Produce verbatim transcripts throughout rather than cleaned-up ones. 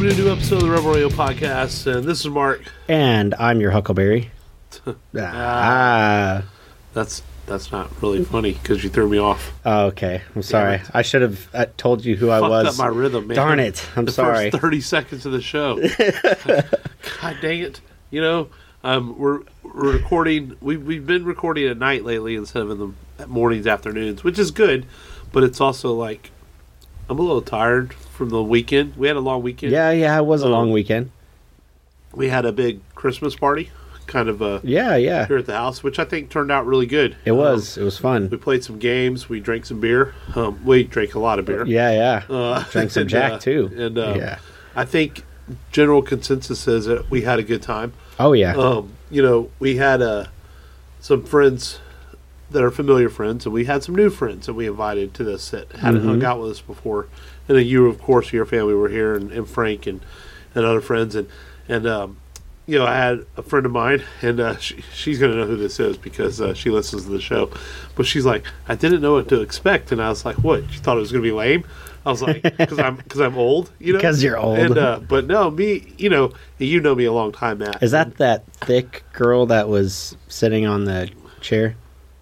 to a new episode of the Rebel Radio Podcast, and this is Mark. And I'm your Huckleberry. ah, that's that's not really funny because you threw me off. Oh, okay. I'm sorry. I should have uh, told you who I was. Fucked up my rhythm, man. Darn it. I'm the sorry. First thirty seconds of the show. God dang it. You know, um, we're, we're recording. We, we've been recording at night lately instead of in the mornings, afternoons, which is good, but it's also like I'm a little tired from the weekend. We had a long weekend. Yeah, yeah, it was a um, long weekend. We had a big Christmas party, kind of uh, yeah, yeah. here at the house, which I think turned out really good. It was. Um, it was fun. We played some games. We drank some beer. Um, we drank a lot of beer. Yeah, yeah. Uh, drank some and, Jack, uh, too. And uh, yeah. I think general consensus is that we had a good time. Oh, yeah. Um, you know, we had uh, some friends that are familiar friends, and we had some new friends that we invited to this that hadn't Mm-hmm. hung out with us before. And then you, of course, your family were here, and, and Frank and, and other friends. And, and um, you know, I had a friend of mine, and uh, she, she's going to know who this is because uh, she listens to the show. But she's like, I didn't know what to expect. And I was like, what? You thought it was going to be lame? I was like, because I'm, cause I'm old, you know? Because you're old. And, uh, but no, me, you know, you know me a long time, Matt. Is that that thick girl that was sitting on the chair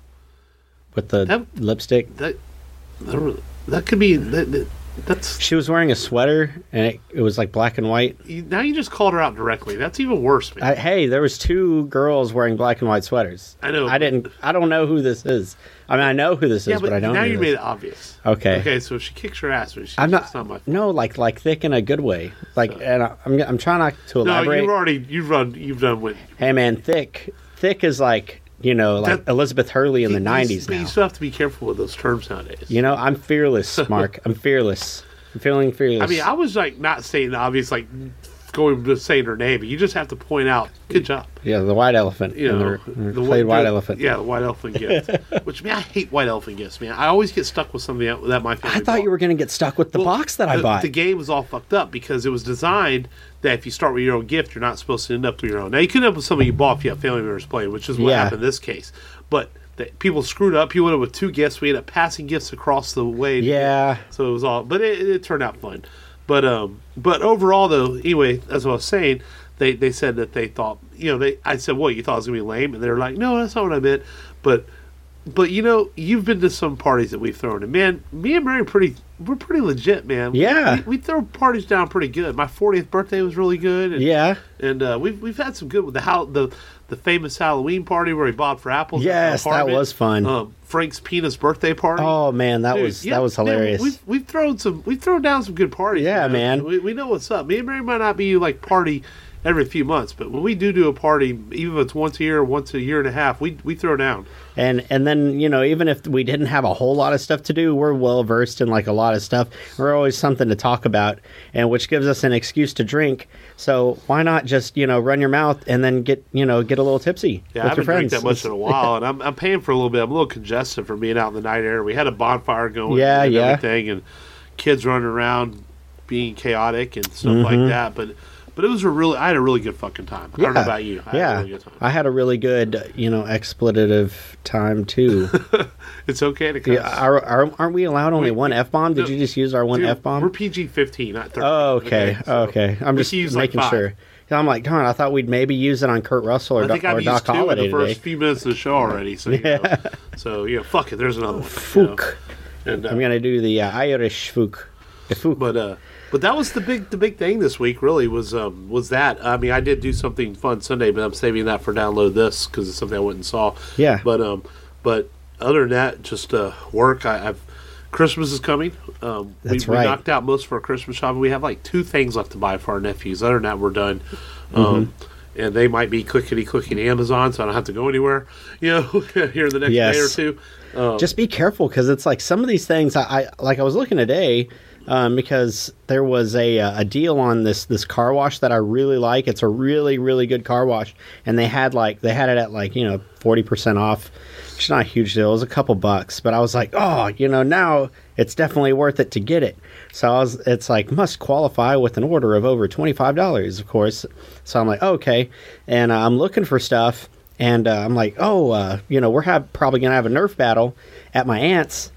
with the That- lipstick? That, that, that could be, that, that, that's, She was wearing a sweater, and it, it was like black and white. you, now you just called her out directly. That's even worse, man. I, hey, there was two girls wearing black and white sweaters. I know. I didn't. I don't know who this is. I mean, I know who this yeah, is, but, but I don't. now know you who made this. it obvious. Okay. Okay, so if she kicks your ass, she's I'm not. that's not my fault. No, like like thick in a good way. Like, So- and I, I'm I'm trying not to No, elaborate. you've already, you've run, you've done what. Hey, man, thick. Thick is like you know, like That- Elizabeth Hurley in the you- nineties But now. you still have to be careful with those terms nowadays. You know, I'm fearless, Mark. I'm fearless. I'm feeling fearless. I mean, I was like not saying the obvious, like going to saying her name, but you just have to point out, good job. yeah, the white elephant. You in know, the, the played the- white elephant. Yeah, the white elephant gift. Which, man, I hate white elephant gifts, man. I always get stuck with something that, that my family I thought bought. you were going to get stuck with the Well, box that I the, bought. The game was all fucked up because it was designed that if you start with your own gift, you're not supposed to end up with your own. Now, you could end up with something you bought if you have family members playing, which is what Yeah. happened in this case. But the, people screwed up. People ended up with two gifts. We ended up passing gifts across the way. yeah. So it was all, but it, it turned out fun. But um, but overall though, anyway, as I was saying, they, they said that they thought, you know, they I said, what, you thought it was gonna be lame, and they're like, no, that's not what I meant. But but you know, you've been to some parties that we've thrown, and man, me and Mary are pretty, we're pretty legit, man. Yeah. we, we throw parties down pretty good. My fortieth birthday was really good. And, Yeah. and uh, we've we've had some good with the how the the famous Halloween party where he bobbed for apples. at the Yes, that apartment. was fun. Um, Frank's Penis birthday party. Oh man, that Dude, was yeah, that was man, hilarious. we've we've thrown some we've thrown down some good parties. Yeah, man. We, we know what's up. Me and Mary might not be like party every few months, but when we do do a party, even if it's once a year or once a year and a half, we we throw down. And and then, you know, even if we didn't have a whole lot of stuff to do, we're well versed in like a lot of stuff. We're always something to talk about, and which gives us an excuse to drink. So why not just, you know, run your mouth and then get, you know, get a little tipsy Yeah, I with haven't your drank friends. that much in a while, and I'm I'm paying for a little bit. I'm a little congested from being out in the night air. We had a bonfire going, Yeah, and yeah. everything, and kids running around being chaotic and stuff Mm-hmm. like that. But but it was a really I had a really good fucking time. I don't know about you. I had a yeah, really good time. I had a really good, you know, expletive time too. It's okay to cuss. yeah, are, are, aren't we allowed only Wait, one f bomb? Did no, you just use our one Dude, f bomb? We're P G fifteen, not thirteen. Oh, okay, so okay. I'm we just can use, like, making five. sure. Yeah, I'm like, darn, I thought we'd maybe use it on Kurt Russell or, I think Do- or I've Doc used two in Holliday the first today. few minutes of the show already. So, you Yeah. know, so yeah, fuck it. There's another one. you Fook. know. And, uh, I'm gonna do the uh, Irish fook. The fook. But uh, but that was the big the big thing this week. Really was um was that. I mean, I did do something fun Sunday, but I'm saving that for download this because it's something I went and saw. Yeah. But um, but other than that, just uh, work. I, I've Christmas is coming. Um, That's we, right. we knocked out most of our Christmas shopping. We have like two things left to buy for our nephews. Other than that, we're done. Um, Mm-hmm. and they might be clickety clicking Amazon, so I don't have to go anywhere. You know, here in the next Yes. day or two. Um, Just be careful because it's like some of these things. I, I like. I was looking today um, because there was a uh, a deal on this this car wash that I really like. It's a really really good car wash, and they had like they had it at like you know forty percent off. It's not a huge deal. It was a couple bucks, but I was like, oh, you know, now it's definitely worth it to get it. So I was, it's like must qualify with an order of over twenty-five dollars, of course. So I'm like, okay, and uh, I'm looking for stuff, and uh, I'm like, oh, uh, you know, we're have probably gonna have a Nerf battle at my aunt's,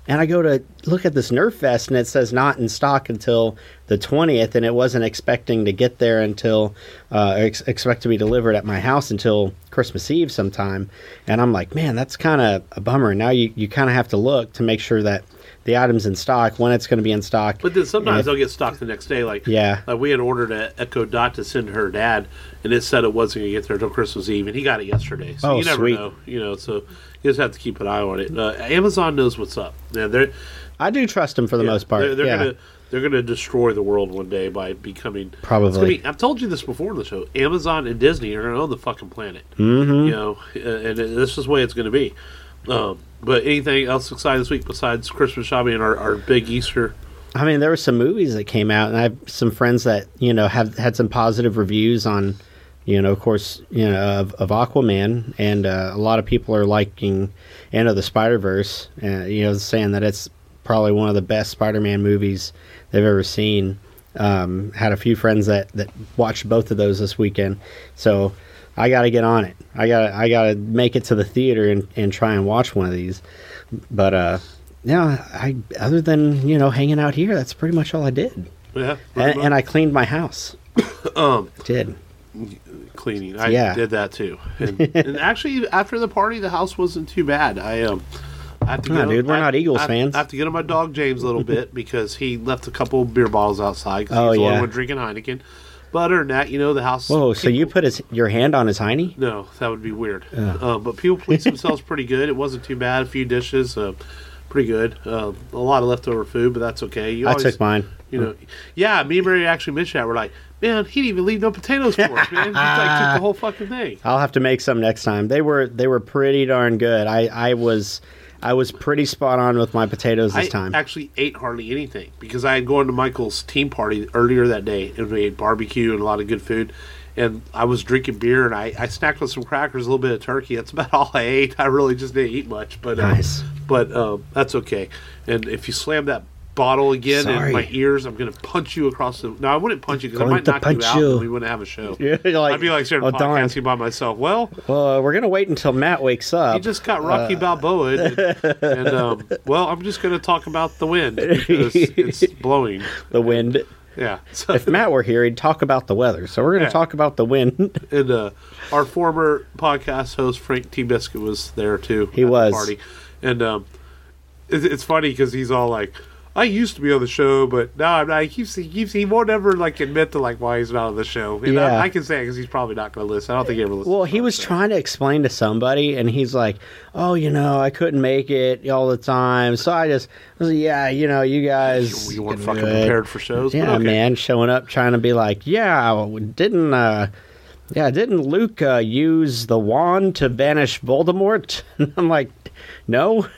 And I go to look at this Nerf vest, and it says not in stock until the twentieth, and it wasn't expecting to get there until, uh, ex- expect to be delivered at my house until Christmas Eve sometime. And I'm like, man, that's kind of a bummer. Now you, you kind of have to look to make sure that the item's in stock, when it's going to be in stock. But then sometimes if, they'll get stocked the next day. Like, yeah. like we had ordered an Echo Dot to send to her dad, and it said it wasn't going to get there until Christmas Eve, and he got it yesterday. So oh, you never sweet. know. You know, so you just have to keep an eye on it. Uh, Amazon knows what's up. Yeah, they're, I do trust them for the yeah, most part. They're, they're yeah. gonna they're gonna destroy the world one day by becoming probably. It's gonna be, I've told you this before in the show. Amazon and Disney are gonna own the fucking planet. Mm-hmm. You know, and this is the way it's gonna be. Um, but anything else exciting this week besides Christmas shopping and our, our big Easter? I mean, there were some movies that came out, and I have some friends that you know have had some positive reviews on, you know, of course, you know, of, of Aquaman, and uh, a lot of people are liking Into the Spider-Verse, uh, you know, saying that it's probably one of the best Spider-Man movies they've ever seen. Um, had a few friends that, that watched both of those this weekend, so I got to get on it. I got I got to make it to the theater and, and try and watch one of these. But uh, yeah, I other than you know hanging out here, that's pretty much all I did. Yeah, And, and I cleaned my house. um, I did. cleaning. I Yeah. did that too. And, and actually, after the party, the house wasn't too bad. I um, I have to Nah, get dude, on, we're I, not Eagles I, fans. I have to get on my dog James a little bit because he left a couple beer bottles outside. Cause Oh, he's the only yeah. one drinking Heineken. But other than that, you know, the house. Whoa, so you people- put his your hand on his hiney? No, that would be weird. Uh, but people pleased themselves pretty good. It wasn't too bad. A few dishes, uh, pretty good. Uh, a lot of leftover food, but that's okay. You I always, took mine. You know, yeah. Me and Mary actually mentioned that. We're like, man, he didn't even leave no potatoes for us, man. He like took the whole fucking thing. I'll have to make some next time. They were they were pretty darn good. I, I was I was pretty spot on with my potatoes this I time. actually ate hardly anything because I had gone to Michael's team party earlier that day and we ate barbecue and a lot of good food. And I was drinking beer and I, I snacked with some crackers, a little bit of turkey. That's about all I ate. I really just didn't eat much, but uh, Nice. but uh, that's okay. And if you slam that bottle again Sorry. in my ears, I'm going to punch you across the. No, I wouldn't punch you because I Going might to knock you punch out you. and we wouldn't have a show. Yeah, you're like, I'd be like starting oh, darn. podcasting by myself. Well, Well, uh, we're gonna wait until Matt wakes up. he just got Rocky Balboa, and, and um, well, I'm just going to talk about the wind because it's blowing. the wind. Yeah. So, If Matt were here, he'd talk about the weather. So we're gonna Yeah. talk about the wind. and uh, our former podcast host Frank T. Biscuit was there too. He at the was. party, and um, it, it's funny because he's all like, "I used to be on the show, but now I'm not." He keeps, he keeps, he won't ever like admit to like why he's not on the show. And Yeah. I, I can say it because he's probably not going to listen. I don't think he ever listens. Well, to he our was show. trying to explain to somebody, and he's like, "Oh, you know, I couldn't make it all the time, so I just, I was like, yeah, you know, you guys, You weren't can fucking do it." prepared for shows. Yeah, but okay. man, showing up trying to be like, yeah, didn't, uh, yeah, didn't Luke uh, use the wand to banish Voldemort? And I'm like, no,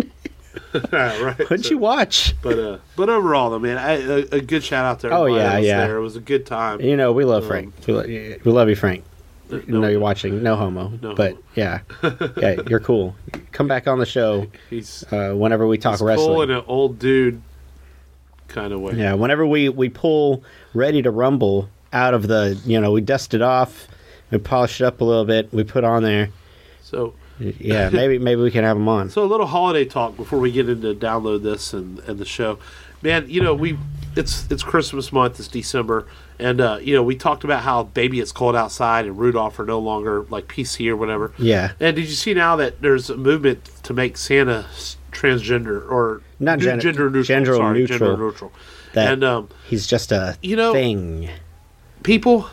right. what'd So- you watch? But uh, but overall, though, man, I, a, a good shout out to Oh, everybody yeah, that was yeah. there. It was a good time. You know, we love Um, Frank. We, lo- we love you, Frank. No- No, you're watching. No homo. No but homo. yeah, yeah, you're cool. Come back on the show He's, uh, whenever we talk he's wrestling. cool in an old dude kind of way. Yeah, whenever we, we pull Ready to Rumble out of the, you know, we dust it off, we polish it up a little bit, we put on there. So Yeah, maybe maybe we can have them on. So a little holiday talk before we get into download this and, and the show. Man, you know, we it's it's Christmas month, it's December, and uh, you know, we talked about how Baby It's Cold Outside and Rudolph are no longer like P C or whatever. Yeah. And did you see now that there's a movement to make Santa s- transgender or Not nu- gen- gender neutral, gender sorry, neutral. gender neutral. That and um, he's just a you know- thing. people,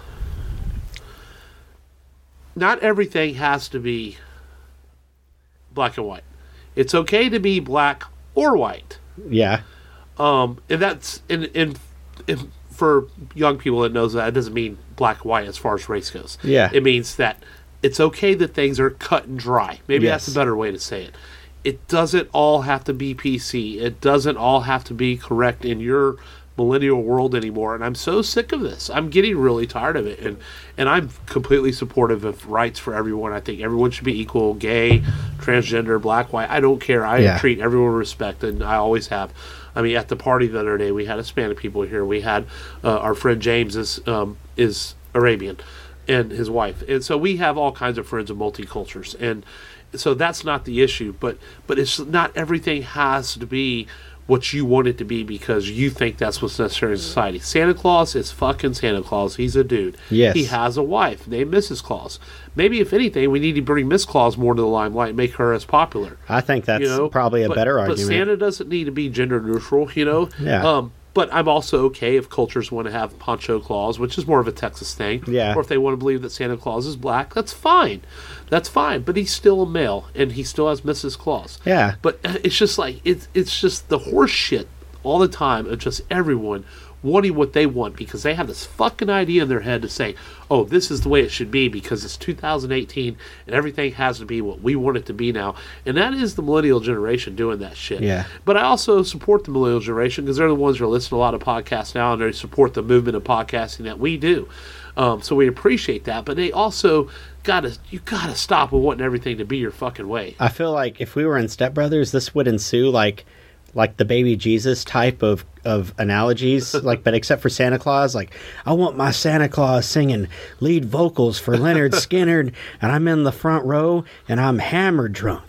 not everything has to be black and white. It's okay to be black or white. Yeah. Um, and that's in in if, for young people that knows that it doesn't mean black and white as far as race goes. Yeah. It means that it's okay that things are cut and dry. Maybe Yes. that's a better way to say it. It doesn't all have to be P C. It doesn't all have to be correct in your millennial world anymore. And I'm so sick of this. I'm getting really tired of it. And and I'm completely supportive of rights for everyone. I think everyone should be equal, gay, transgender, black, white. I don't care. I Yeah. treat everyone with respect, and I always have. I mean, at the party the other day, we had Hispanic people here. We had uh, our friend James is um, is Arabian, and his wife. And so we have all kinds of friends of multicultures, and so that's not the issue. But but it's not everything has to be what you want it to be because you think that's what's necessary in society. Santa Claus is fucking Santa Claus. He's a dude. Yes. He has a wife named Missus Claus. Maybe, if anything, we need to bring Miss Claus more to the limelight and make her as popular. I think that's You know? probably a But- better but argument. Santa doesn't need to be gender neutral, you know? Yeah. Um, but I'm also okay if cultures want to have Poncho Claus, which is more of a Texas thing. Yeah. Or if they want to believe that Santa Claus is black, that's fine. That's fine. But he's still a male, and he still has Missus Claus. Yeah. But uh, it's just like, it's, it's just the horse shit all the time of just everyone wanting what they want because they have this fucking idea in their head to say, oh, this is the way it should be because it's two thousand eighteen and everything has to be what we want it to be now. And that is the millennial generation doing that shit. Yeah. But I also support the millennial generation because they're the ones who are listening to a lot of podcasts now and they support the movement of podcasting that we do. Um, so we appreciate that. But they also gotta, you gotta stop with wanting everything to be your fucking way. I feel like if we were in Step Brothers, this would ensue like like the baby Jesus type of, of analogies, like but except for Santa Claus, like I want my Santa Claus singing lead vocals for Leonard Skinner, and I'm in the front row and I'm hammered drunk.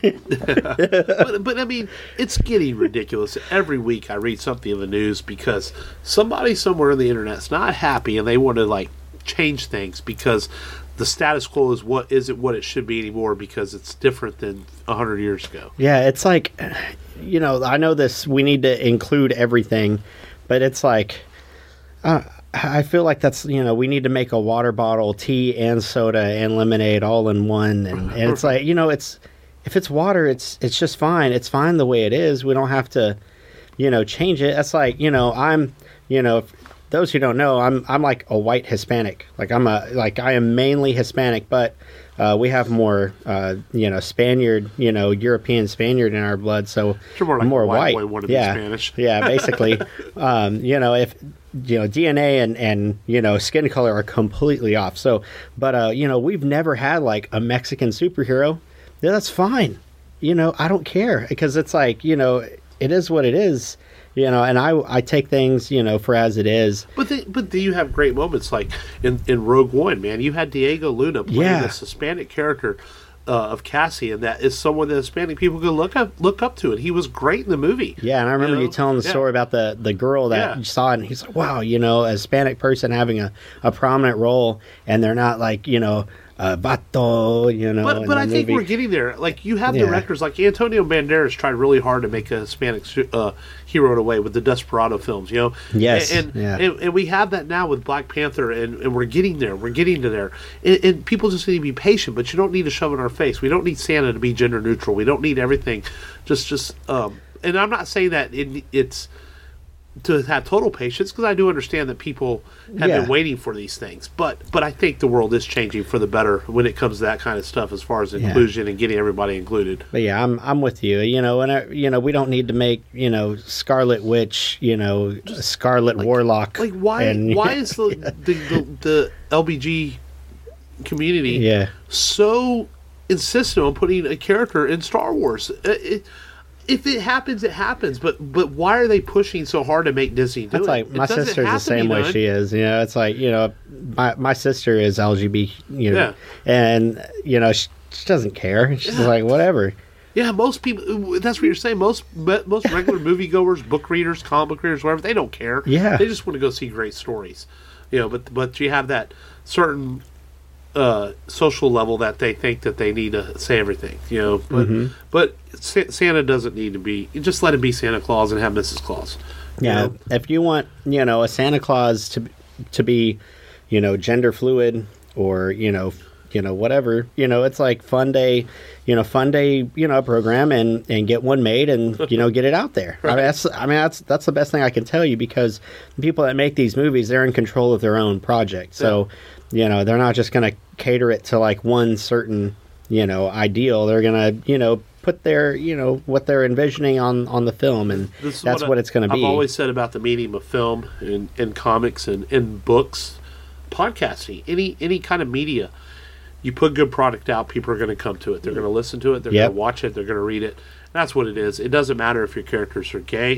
but, but I mean, it's getting ridiculous. Every week I read something in the news because somebody somewhere on the internet's not happy and they want to like change things because the status quo is what isn't what it should be anymore because it's different than a hundred years ago. Yeah, it's like, you know, I know this, we need to include everything, but it's like, uh, I feel like that's, you know, we need to make a water bottle, tea and soda and lemonade all in one. And, and it's like, you know, it's, if it's water, it's, it's just fine. It's fine the way it is. We don't have to, you know, change it. That's like, you know, I'm, you know, if, those who don't know, I'm I'm like a white Hispanic. Like I'm a like I am mainly Hispanic, but uh, we have more uh, you know Spaniard, you know European Spaniard in our blood, so You're more like I'm more a white white. boy wanting to be yeah, Spanish. yeah, basically. um, you know if you know D N A and and you know skin color are completely off. So, but uh, you know we've never had like a Mexican superhero. Yeah, that's fine. You know I don't care because it's like you know it is what it is. You know, and I, I take things, you know, for as it is. But they, but do you have great moments like in, in Rogue One, man? You had Diego Luna playing Yeah. this Hispanic character uh, of Cassian that is someone that Hispanic people could look up look up to, and he was great in the movie. Yeah, and I remember You you, know? telling the Yeah. story about the, the girl that Yeah. you saw, and he's like, wow, you know, a Hispanic person having a, a prominent role, and they're not like, you know, uh, vato, you know. But in but the I think movie. we're getting there. Like you have Yeah. directors like Antonio Banderas tried really hard to make a Hispanic su- uh, hero in a way with the Desperado films, you know. Yes, and and, yeah. and and we have that now with Black Panther, and, and we're getting there. We're getting to there, and, and people just need to be patient. But you don't need to shove it in our face. We don't need Santa to be gender neutral. We don't need everything. Just just um. And I'm not saying that it, it's to have total patience because I do understand that people have Yeah. been waiting for these things, but but I think the world is changing for the better when it comes to that kind of stuff as far as inclusion and getting everybody included. But yeah, I'm I'm with you. You know, and I, you know, we don't need to make you know Scarlet Witch, you know, Scarlet Warlock. Like why and- why is the the, the the L B G community Yeah. so insistent on putting a character in Star Wars? Uh, It, if it happens, it happens. But but why are they pushing so hard to make Disney do That's it? like It my doesn't sister's the have to be same way done. she is. You know, it's like you know, my my sister is L G B T, you know, Yeah. and you know she, she doesn't care. She's like whatever. Yeah, most people. That's what you're saying. Most most regular moviegoers, book readers, comic book readers, whatever, they don't care. Yeah. they just want to go see great stories. You know, but but you have that certain uh, social level that they think that they need to say everything. You know, but Mm-hmm. but Sa- Santa doesn't need to be. Just let him be Santa Claus and have Missus Claus. you Yeah, know? if you want, you know, a Santa Claus to to be, you know, gender fluid or you know, you know, whatever, you know, it's like fun day, you know, fun day, you know, program and and get one made and you know get it out there. I mean, that's I mean that's that's the best thing I can tell you because the people that make these movies, they're in control of their own project, so you know they're not just going to cater it to like one certain you know ideal. They're going to you know. put their, you know, what they're envisioning on, on the film, and This is that's I- what it's going to be. I've always said about the medium of film and, and comics and, and books, podcasting, any any kind of media. You put good product out, people are going to come to it. They're going to listen to it. They're Yep. going to watch it. They're going to read it. That's what it is. It doesn't matter if your characters are gay.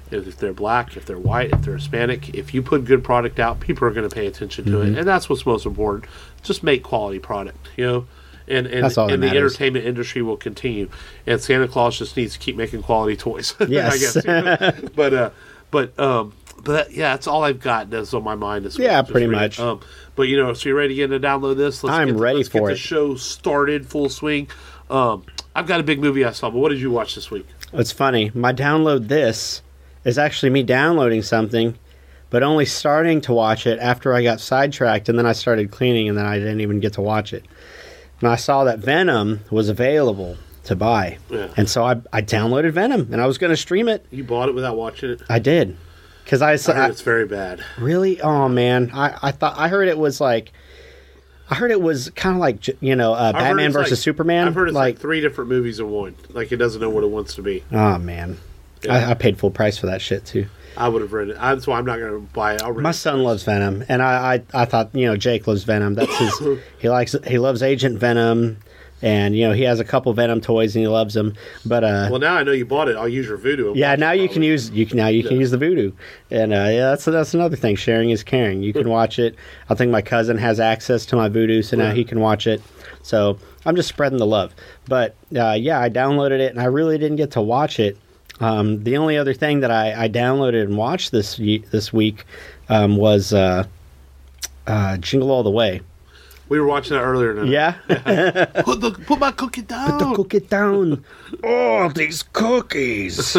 If they're black, if they're white, if they're Hispanic, if you put good product out, people are going to pay attention to Mm-hmm. it, and that's what's most important. Just make quality product, you know, and and, That's all that and the matters. entertainment industry will continue. And Santa Claus just needs to keep making quality toys. Yes. I guess. You know? But uh, but um, but that, yeah, that's all I've got that's on my mind this week. Yeah, Just pretty read it. much. Um, but you know, so you ready to get in to download this? Let's I'm get the, ready let's for get it. the show started, full swing. Um, I've got a big movie I saw, but what did you watch this week? It's funny. My download this is actually me downloading something, but only starting to watch it after I got sidetracked, and then I started cleaning, and then I didn't even get to watch it. And I saw that Venom was available to buy, Yeah. and so I, I downloaded Venom, and I was going to stream it. You bought it without watching it? I did, because I, I saw heard it's very bad. really. Oh man, I, I thought I heard it was like. I heard it was kind of like j- you know uh, I've heard Batman it's versus like- Superman. I've heard it's like, three different movies in one. Like it doesn't know what it wants to be. oh man, Yeah. I, I paid full price for that shit too. I would have read it. That's why I'm not going to buy it. I'll read My it. son loves Venom, and I, I, I thought you know Jake loves Venom. That's his. he likes he loves Agent Venom, and you know he has a couple Venom toys and he loves them. But uh, Well, now I know you bought it. I'll use your voodoo. and yeah, watch now it you can probably. use you can now you can Yeah. use the Voodoo, and uh, yeah, that's that's another thing. Sharing is caring. You can watch it. I think my cousin has access to my Voodoo, so now Yeah. he can watch it. So I'm just spreading the love. But uh, yeah, I downloaded it, and I really didn't get to watch it. Um, the only other thing that I, I downloaded and watched this ye- this week um, was uh, uh, Jingle All the Way. We were watching that earlier tonight. Yeah, Put, the, put my cookie down. to cook it down. Oh, these cookies.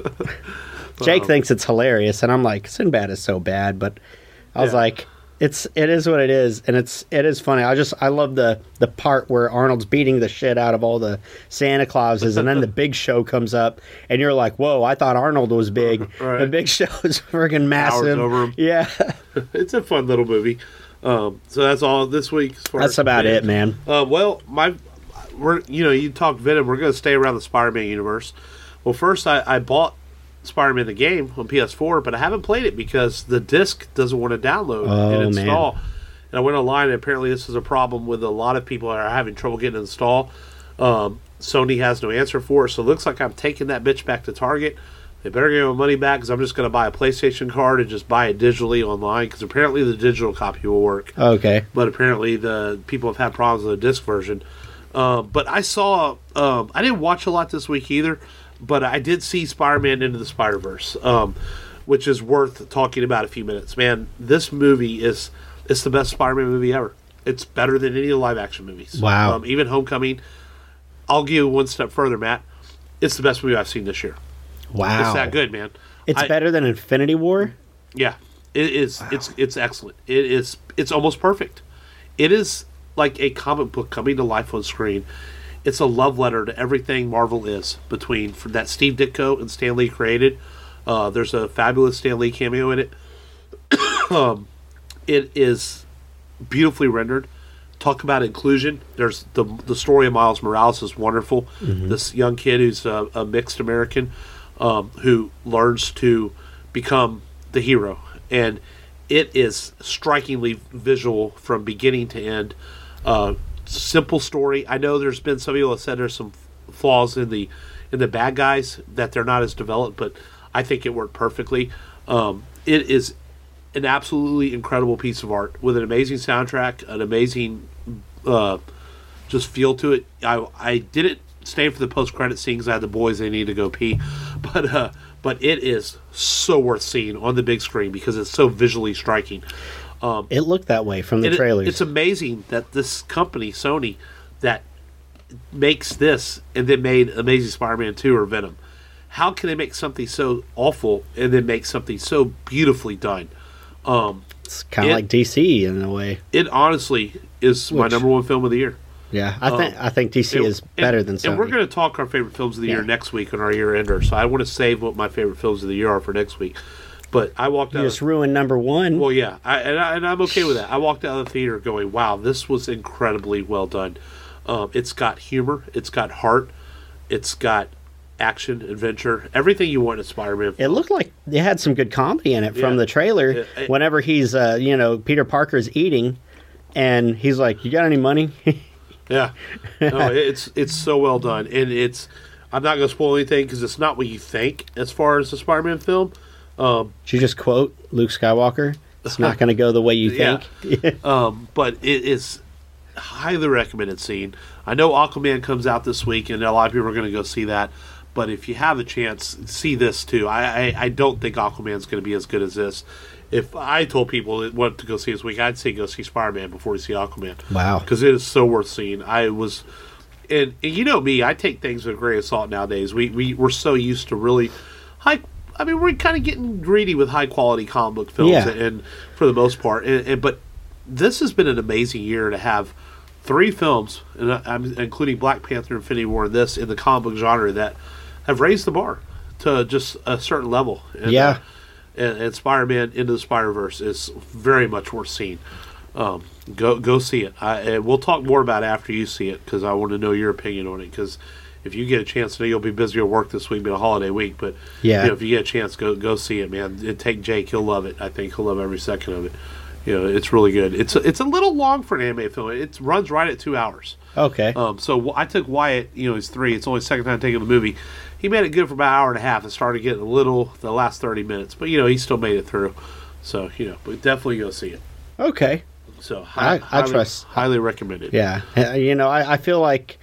Jake thinks it's hilarious, and I'm like, Sinbad is so bad, but I was Yeah. like, it's it is what it is, and it's it is funny. I just I love the the part where Arnold's beating the shit out of all the Santa Clauses, and then the Big Show comes up, and you're like, whoa, I thought Arnold was big. Right. The Big Show is friggin' massive. over him. Yeah, It's a fun little movie. Um, so that's all this week. As far that's as about Venom. it, man. Uh, well, my, we're you know you talk Venom. We're going to stay around the Spider-Man universe. Well, first I, I bought Spider-Man the game on P S four, but I haven't played it because the disc doesn't want to download Oh, and man. install. And I went online, and apparently this is a problem with a lot of people that are having trouble getting it installed. Um, Sony has no answer for it, so it looks like I'm taking that bitch back to Target. They better give me my money back because I'm just going to buy a PlayStation card and just buy it digitally online because apparently the digital copy will work. Okay, But apparently the people have had problems with the disc version. Um, but I saw, um, I didn't watch a lot this week either, but I did see Spider-Man Into the Spider-Verse, um, which is worth talking about a few minutes. Man, this movie is it's the best Spider-Man movie ever. It's better than any of the live-action movies. Wow. Um, even Homecoming. I'll give you one step further, Matt. It's the best movie I've seen this year. wow, It's that good, man. It's I- better than Infinity War. Yeah, it is. It's it's excellent. It is. It's almost perfect. It is like a comic book coming to life on screen. It's a love letter to everything Marvel is between for that Steve Ditko and Stan Lee created. Uh, there's a fabulous Stan Lee cameo in it. um, it is beautifully rendered. Talk about inclusion. There's the the story of Miles Morales is wonderful. This young kid who's a, a mixed American um, who learns to become the hero, and it is strikingly visual from beginning to end. Uh, simple story. I know there's been some people that said there's some flaws in the in the bad guys that they're not as developed, but I think it worked perfectly. Um, it is an absolutely incredible piece of art with an amazing soundtrack, an amazing uh, just feel to it. I I didn't stay for the post credit scene because I had the boys they need to go pee, but uh, but it is so worth seeing on the big screen because it's so visually striking. Um, It looked that way from the it- trailers. It's amazing that this company Sony that makes this and then made Amazing Spider-Man two or Venom. How can they make something so awful and then make something so beautifully done? Um, It's kind of it- like D C in a way. it honestly is my Which- number one film of the year. Yeah, I think I think D C And- is better and, than Sony. And we're going to talk our favorite films of the Yeah. year next week on our year ender. So I want to save what my favorite films of the year are for next week. But I walked You out. just ruined number one. Well, yeah, I, and, I, and I'm okay with that. I walked out of the theater going, "Wow, this was incredibly well done." Um, it's got humor, it's got heart, it's got action, adventure, everything you want in a Spider-Man It film. looked like they had some good comedy in it from Yeah. the trailer. It- it- Whenever he's, uh, you know, Peter Parker's eating, and he's like, "You got any money?" Yeah, no, it's it's so well done, and it's. I'm not going to spoil anything because it's not what you think as far as the Spider-Man film, Um, Did you just quote Luke Skywalker? It's not going to go the way you Yeah. think. um, but it is highly recommended scene. I know Aquaman comes out this week, and a lot of people are going to go see that. But if you have a chance, see this too. I, I, I don't think Aquaman's going to be as good as this. If I told people what to go see this week, I'd say go see Spider-Man before you see Aquaman. Wow. Because it is so worth seeing. I was, and, and you know me, I take things with a grain of salt nowadays. We, we, we're so used to really high, I mean, we're kind of getting greedy with high-quality comic book films, Yeah. and, and for the most part. And, and But this has been an amazing year to have three films, and I'm including Black Panther, Infinity War, and this in the comic book genre that have raised the bar to just a certain level. And, Yeah. Uh, and, and Spider-Man Into the Spider-Verse is very much worth seeing. Um, go go see it. I, and we'll talk more about it after you see it because I want to know your opinion on it. Because if you get a chance, I know you'll be busy at work this week, being a holiday week. But Yeah. you know, if you get a chance, go go see it, man. And take Jake; he'll love it. I think he'll love every second of it. You know, it's really good. It's a, it's a little long for an anime film. It runs right at two hours. Okay. Um, so I took Wyatt. You know, he's three. It's only the second time taking the movie. He made it good for about an hour and a half and started getting a little the last thirty minutes. But, you know, he still made it through. So, you know, but definitely go see it. Okay. So, I- I highly, trust- Highly recommended. Yeah. Uh, You know, I, I feel like,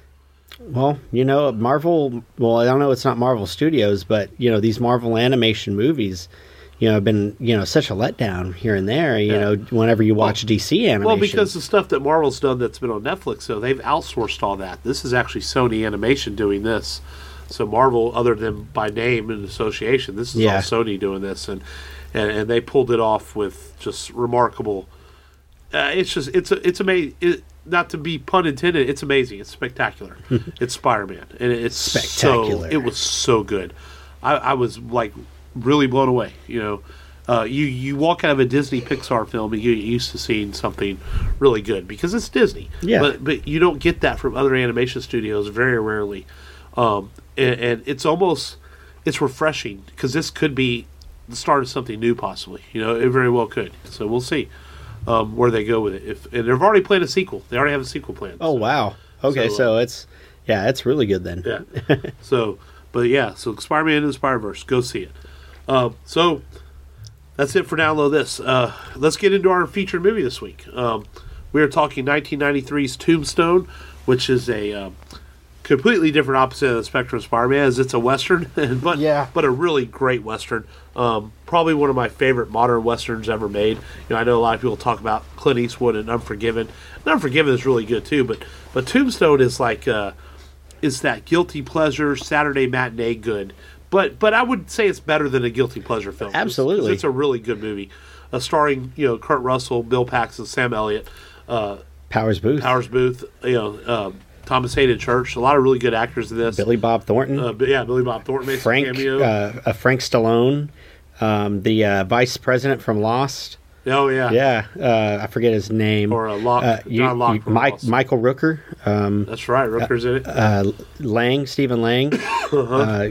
well, you know, Marvel, well, I don't know, it's not Marvel Studios, but, you know, these Marvel animation movies, you know, have been, you know, such a letdown here and there, you Yeah. know, whenever you watch D C animation. Well, because the stuff that Marvel's done that's been on Netflix, so they've outsourced all that. This is actually Sony Animation doing this. So Marvel, other than by name and association, this is Yeah. all Sony doing this, and, and and they pulled it off with just remarkable. Uh, it's just it's a, it's amazing. It, not to be pun intended, it's amazing. It's spectacular. It's Spider-Man, and it's Spectacular. So, it was so good. I, I was like really blown away. You know, uh, you you walk out of a Disney Pixar film and you get used to seeing something really good because it's Disney. Yeah. But but you don't get that from other animation studios very rarely. Um, and, and it's almost it's refreshing because this could be the start of something new, possibly. You know, it very well could. So we'll see um, where they go with it. If and they've already planned a sequel. They already have a sequel planned. Oh, so, wow. Okay, so, so, uh, it's, yeah, it's really good then. yeah. So, but yeah. So Spider-Man Into the Spider-Verse. Go see it. Um, so that's it for Download This. Uh, let's get into our featured movie this week. Um, we are talking nineteen ninety-three's Tombstone, which is a um, completely different opposite of the spectrum of Spider-Man, as it's a Western, but Yeah. but a really great Western. Um, probably one of my favorite modern Westerns ever made. You know, I know a lot of people talk about Clint Eastwood and Unforgiven. And Unforgiven is really good too, but but Tombstone is like uh, is that guilty pleasure Saturday matinee good. But but I would say it's better than a guilty pleasure film. 'cause- 'cause Absolutely. it's a really good movie, uh, starring you know Kurt Russell, Bill Paxton, Sam Elliott, uh, Powers Booth. Powers Booth, you know um, Thomas Hayden Church. A lot of really good actors in this. Billy Bob Thornton. Uh, but yeah, Billy Bob Thornton makes Frank, a cameo. uh, uh, Frank Stallone. Um, the uh, vice president from Lost. oh yeah, Yeah, uh, I forget his name. Or a Lock, uh, you- John Locke. you- from Mike, Lost. Michael Rooker. Um, That's right. Rooker's in it. uh, Lang, Stephen Lang. Uh-huh. uh,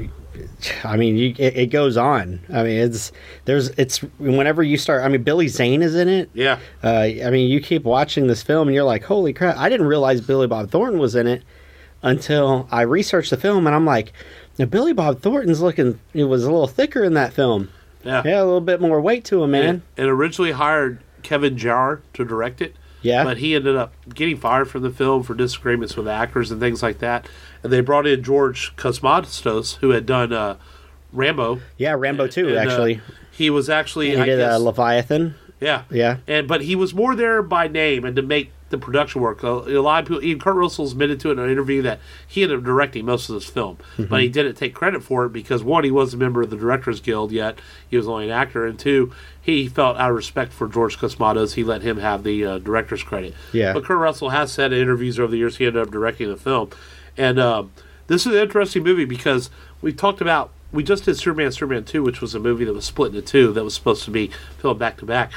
I mean, you, it, it goes on. I mean, it's there's it's whenever you start. I mean, Billy Zane is in it. Yeah, Uh, I mean, you keep watching this film and you're like, holy crap! I didn't realize Billy Bob Thornton was in it until I researched the film, and I'm like, now Billy Bob Thornton's looking. It was a little thicker in that film. yeah, Yeah, a little bit more weight to him, man. And, and originally hired Kevin Jarre to direct it. Yeah. But he ended up getting fired from the film for disagreements with actors and things like that. And they brought in George Cosmatos, who had done uh, Rambo. Yeah, Rambo two, And, uh, actually. he was actually, And he I did guess, uh, Leviathan. yeah, Yeah. And but he was more there by name and to make the production work. A a lot of people, even Kurt Russell's admitted to it in an interview that he ended up directing most of this film, Mm-hmm. but he didn't take credit for it because one, he wasn't a member of the Directors Guild yet; he was only an actor, and two, he felt out of respect for George Cosmatos, he let him have the uh, director's credit. Yeah. But Kurt Russell has said in interviews over the years he ended up directing the film, and um, this is an interesting movie because we talked about. We just did Superman, Superman two, which was a movie that was split into two that was supposed to be filmed back to back.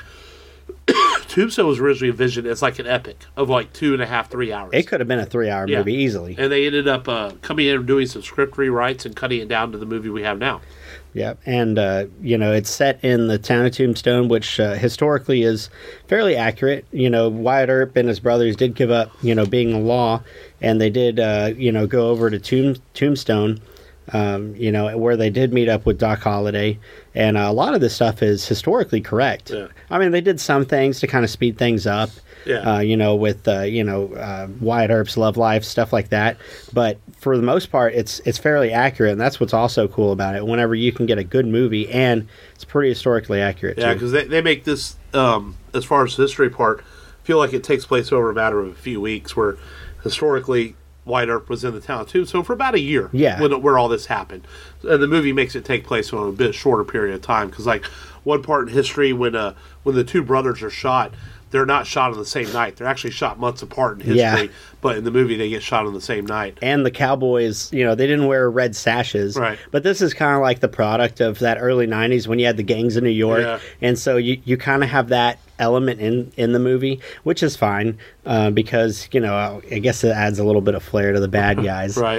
Tombstone was originally envisioned as like an epic of like two and a half, three hours. It could have been a three hour Yeah. movie easily. And they ended up uh, coming in and doing some script rewrites and cutting it down to the movie we have now. Yeah, and uh, you know, it's set in the town of Tombstone, which uh, historically is fairly accurate. You know, Wyatt Earp and his brothers did give up, you know, being the law, and they did, uh, you know, go over to Tomb- Tombstone. um, you know, where they did meet up with Doc Holliday. And uh, a lot of this stuff is historically correct. Yeah. I mean, they did some things to kind of speed things up. Yeah. Uh, you know, with uh, you know uh, Wyatt Earp's love life, stuff like that. But for the most part, it's it's fairly accurate, and that's what's also cool about it. Whenever you can get a good movie, and it's pretty historically accurate. Yeah, too. because they, they make this, um, as far as the history part, feel like it takes place over a matter of a few weeks, where historically Wyatt Earp was in the town too. So for about a year, Yeah. when where all this happened, and the movie makes it take place on a bit shorter period of time. Because like one part in history, when uh, when the two brothers are shot, they're not shot on the same night. They're actually shot months apart in history. Yeah. But in the movie, they get shot on the same night. And the Cowboys, you know, they didn't wear red sashes. Right. But this is kind of like the product of that early nineties when you had the gangs in New York. Yeah. And so you, you kind of have that element in, in the movie, which is fine uh, because, you know, I guess it adds a little bit of flair to the bad guys. Right.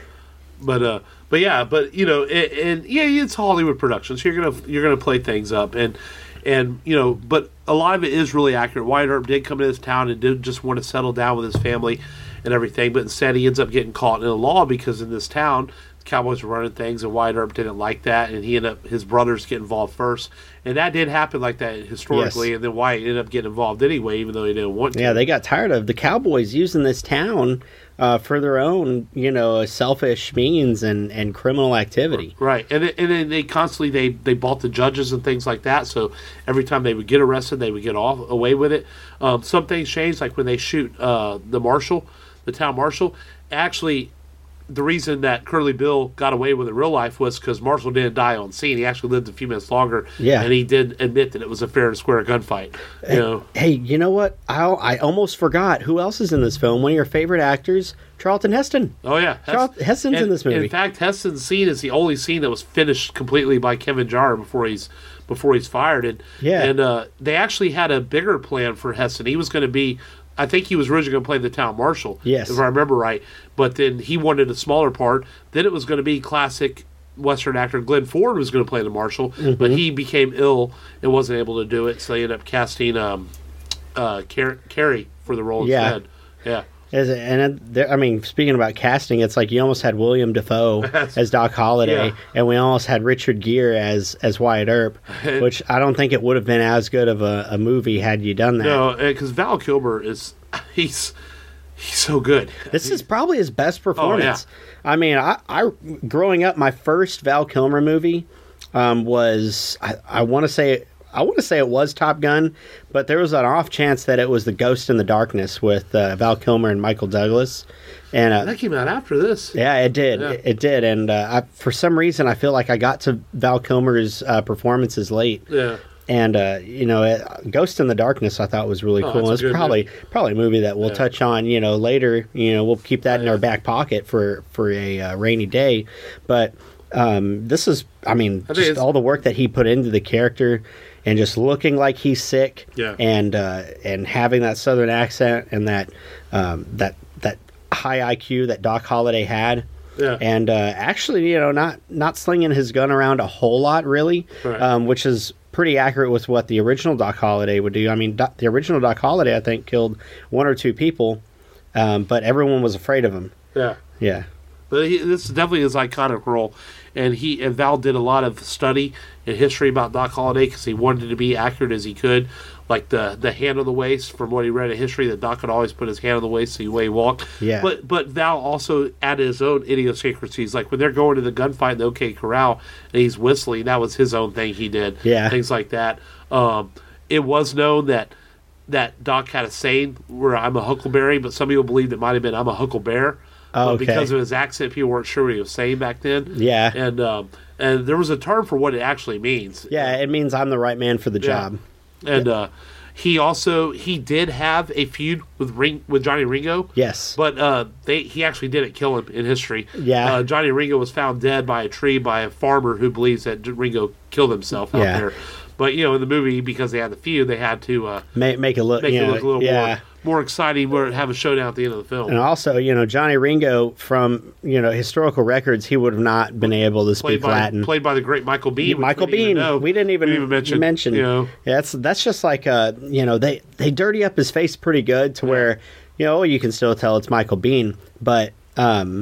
But uh, but yeah, but you know, and, and yeah, it's Hollywood production, so you're gonna you're gonna play things up, and and you know, but a lot of it is really accurate. Wyatt Earp did come to this town and did just want to settle down with his family and everything, but instead he ends up getting caught in a law because in this town, the Cowboys were running things, and Wyatt Earp didn't like that, and he ended up his brothers get involved first, and that did happen like that historically, Yes. and then Wyatt ended up getting involved anyway, even though he didn't want to. Yeah, they got tired of the Cowboys using this town uh, for their own, you know, selfish means and, and criminal activity. Right, and it- and then they constantly they they bought the judges and things like that. So every time they would get arrested, they would get off away with it. Um, some things changed, like when they shoot uh, the marshal, the town marshal. Actually, the reason that Curly Bill got away with it in real life was because Marshall didn't die on scene. He actually lived a few minutes longer. Yeah. and he did admit that it was a fair and square gunfight. You know, Hey, you know what? I I almost forgot who else is in this film. One of your favorite actors, Charlton Heston. oh yeah, Charl- Heston's in and- this movie. In fact, Heston's scene is the only scene that was finished completely by Kevin Jarre before he's before he's fired. And Yeah. and uh, they actually had a bigger plan for Heston. He was going to be, I think he was originally going to play the town marshal, Yes. if I remember right. But then he wanted a smaller part. Then it was going to be classic Western actor Glenn Ford was going to play the marshal, Mm-hmm. but he became ill and wasn't able to do it. So they ended up casting um, uh, Car- Carrie for the role Yeah. instead. Yeah. Is it, and it, there, I mean, speaking about casting, it's like you almost had William Dafoe as Doc Holliday, Yeah. and we almost had Richard Gere as as Wyatt Earp, which I don't think it would have been as good of a, a movie had you done that. No, because Val Kilmer is he's he's so good. This is probably his best performance. I mean, I, I growing up, my first Val Kilmer movie um, was I, I want to say I want to say it was Top Gun, but there was an off chance that it was The Ghost in the Darkness with uh, Val Kilmer and Michael Douglas, and uh, That came out after this. yeah, it did, Yeah. it, it did, and uh, I, for some reason I feel like I got to Val Kilmer's uh, performances late. Yeah. And uh, you know, it, Ghost in the Darkness, I thought was really Oh, cool. that's a It's good probably probably a movie that we'll Yeah. touch on, you know, later. You know, we'll keep that in yeah. our back pocket for for a uh, rainy day. But um, this is, I mean, I think just it's- all the work that he put into the character, and just looking like he's sick, Yeah. and uh, and having that Southern accent and that um, that that high I Q that Doc Holliday had. Yeah. And uh, actually, you know, not not slinging his gun around a whole lot, really, Right. um, which is pretty accurate with what the original Doc Holliday would do. I mean, Doc, the original Doc Holliday, I think, killed one or two people, um, but everyone was afraid of him. Yeah. Yeah. But he, this is definitely his iconic role, and he and Val did a lot of study and history about Doc Holliday because he wanted to be accurate as he could, like the the hand on the waist. From what he read in history, that Doc would always put his hand on the waist the way he walked. Yeah. But but Val also added his own idiosyncrasies, like when they're going to the gunfight in the OK Corral and he's whistling. That was his own thing he did. Yeah. Things like that. Um, it was known that. That Doc had a saying where I'm a huckleberry, but some people believed it might have been I'm a hucklebear. Oh, But okay. because of his accent, people weren't sure what he was saying back then. Yeah. And um, and there was a term for what it actually means. Yeah, it means I'm the right man for the Yeah. job. And uh, he also he did have a feud with Ring with Johnny Ringo. Yes. But uh, they he actually didn't kill him in history. Yeah. Uh, Johnny Ringo was found dead by a tree by a farmer who believes that Ringo killed himself out Yeah. there. But you know, in the movie, because they had the feud, they had to uh, Make, make it look, make you it know, look a little yeah. more more exciting, where have a showdown at the end of the film. And also, you know, Johnny Ringo, from, you know, historical records, he would have not been able to Played speak by Latin. played by the great Michael Bean. which Michael we didn't even Bean. know. We didn't even, We didn't mention. mention. You know, Yeah, that's that's just like uh, you know, they they dirty up his face pretty good to where, you know, you can still tell it's Michael Bean, but um,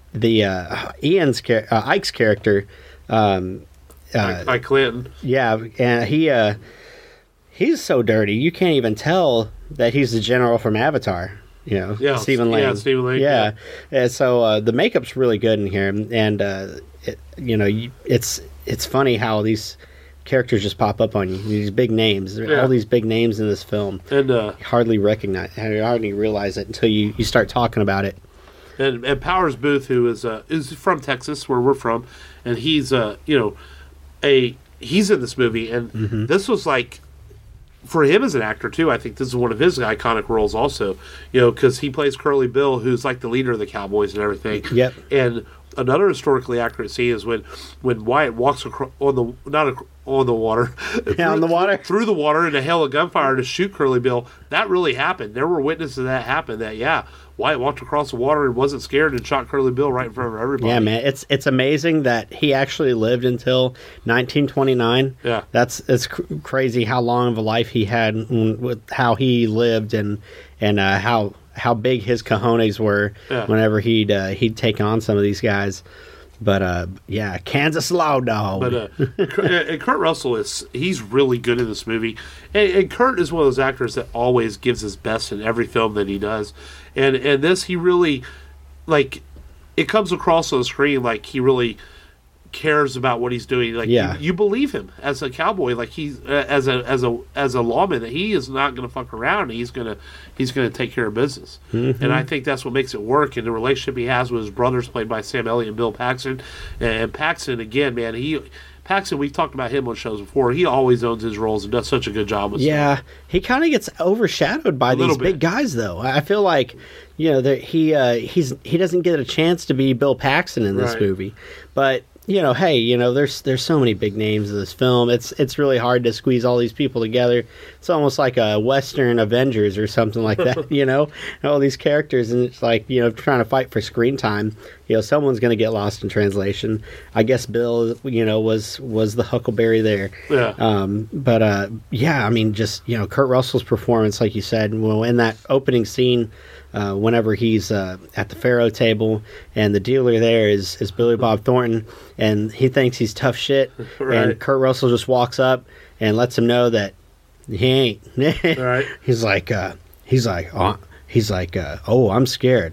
the uh, Ian's char- uh, Ike's character. Um, uh, Like, like Clinton. yeah, and he uh, he's so dirty you can't even tell that he's the general from Avatar. You know, Yeah, Stephen Lang. yeah, Stephen Lang, Yeah, and so uh, the makeup's really good in here, and uh, it, you know, you, it's it's funny how these characters just pop up on you. These big names, Yeah. all these big names in this film. And uh, You hardly recognize, you hardly realize it until you, you start talking about it. and, and Powers Booth, who is uh, is from Texas, where we're from, and he's uh, you know, a he's in this movie, and Mm-hmm. this was like, for him as an actor too, I think this is one of his iconic roles also, you know, because he plays Curly Bill, who's like the leader of the Cowboys and everything. Yep. And another historically accurate scene is when when Wyatt walks across on the not ac- on the water, Yeah, on the water. through the water in a hail of gunfire to shoot Curly Bill. That really happened. There were witnesses that happened. That yeah, Wyatt walked across the water and wasn't scared and shot Curly Bill right in front of everybody. Yeah, man, it's it's amazing that he actually lived until nineteen twenty-nine. Yeah. That's it's cr- crazy how long of a life he had, and with how he lived, and and uh, how how big his cojones were Yeah. whenever he'd uh, he'd take on some of these guys. But uh, yeah, Kansas Law Dog. But uh, Kurt- and Kurt Russell is he's really good in this movie, and, and Kurt is one of those actors that always gives his best in every film that he does, and and this he really like it comes across on the screen like he really cares about what he's doing. Like Yeah. you, you believe him as a cowboy, like he's uh, as a as a as a lawman that he is not going to fuck around. He's gonna he's gonna take care of business, Mm-hmm. and I think that's what makes it work. And the relationship he has with his brothers, played by Sam Elliott and Bill Paxton, and Paxton again, man, he. Paxton, we've talked about him on shows before. He always owns his roles and does such a good job with Yeah, he kind of gets overshadowed by little these big bit. guys, though. I feel like, you know, that he uh, he's he doesn't get a chance to be Bill Paxton in this Right. movie. But you know, hey, you know, there's there's so many big names in this film. It's it's really hard to squeeze all these people together. It's almost like a Western Avengers or something like that. You know, all these characters, and it's like, you know, trying to fight for screen time. You know, someone's going to get lost in translation. I guess Bill, you know, was was the Huckleberry there. Yeah. Um, but uh, yeah, I mean, just, you know, Kurt Russell's performance, like you said, well, in that opening scene, uh, whenever he's uh, at the faro table and the dealer there is is Billy Bob Thornton, and he thinks he's tough shit, Right. and Kurt Russell just walks up and lets him know that he ain't. Right. He's like, uh, he's like, oh, he's like, uh, oh, I'm scared.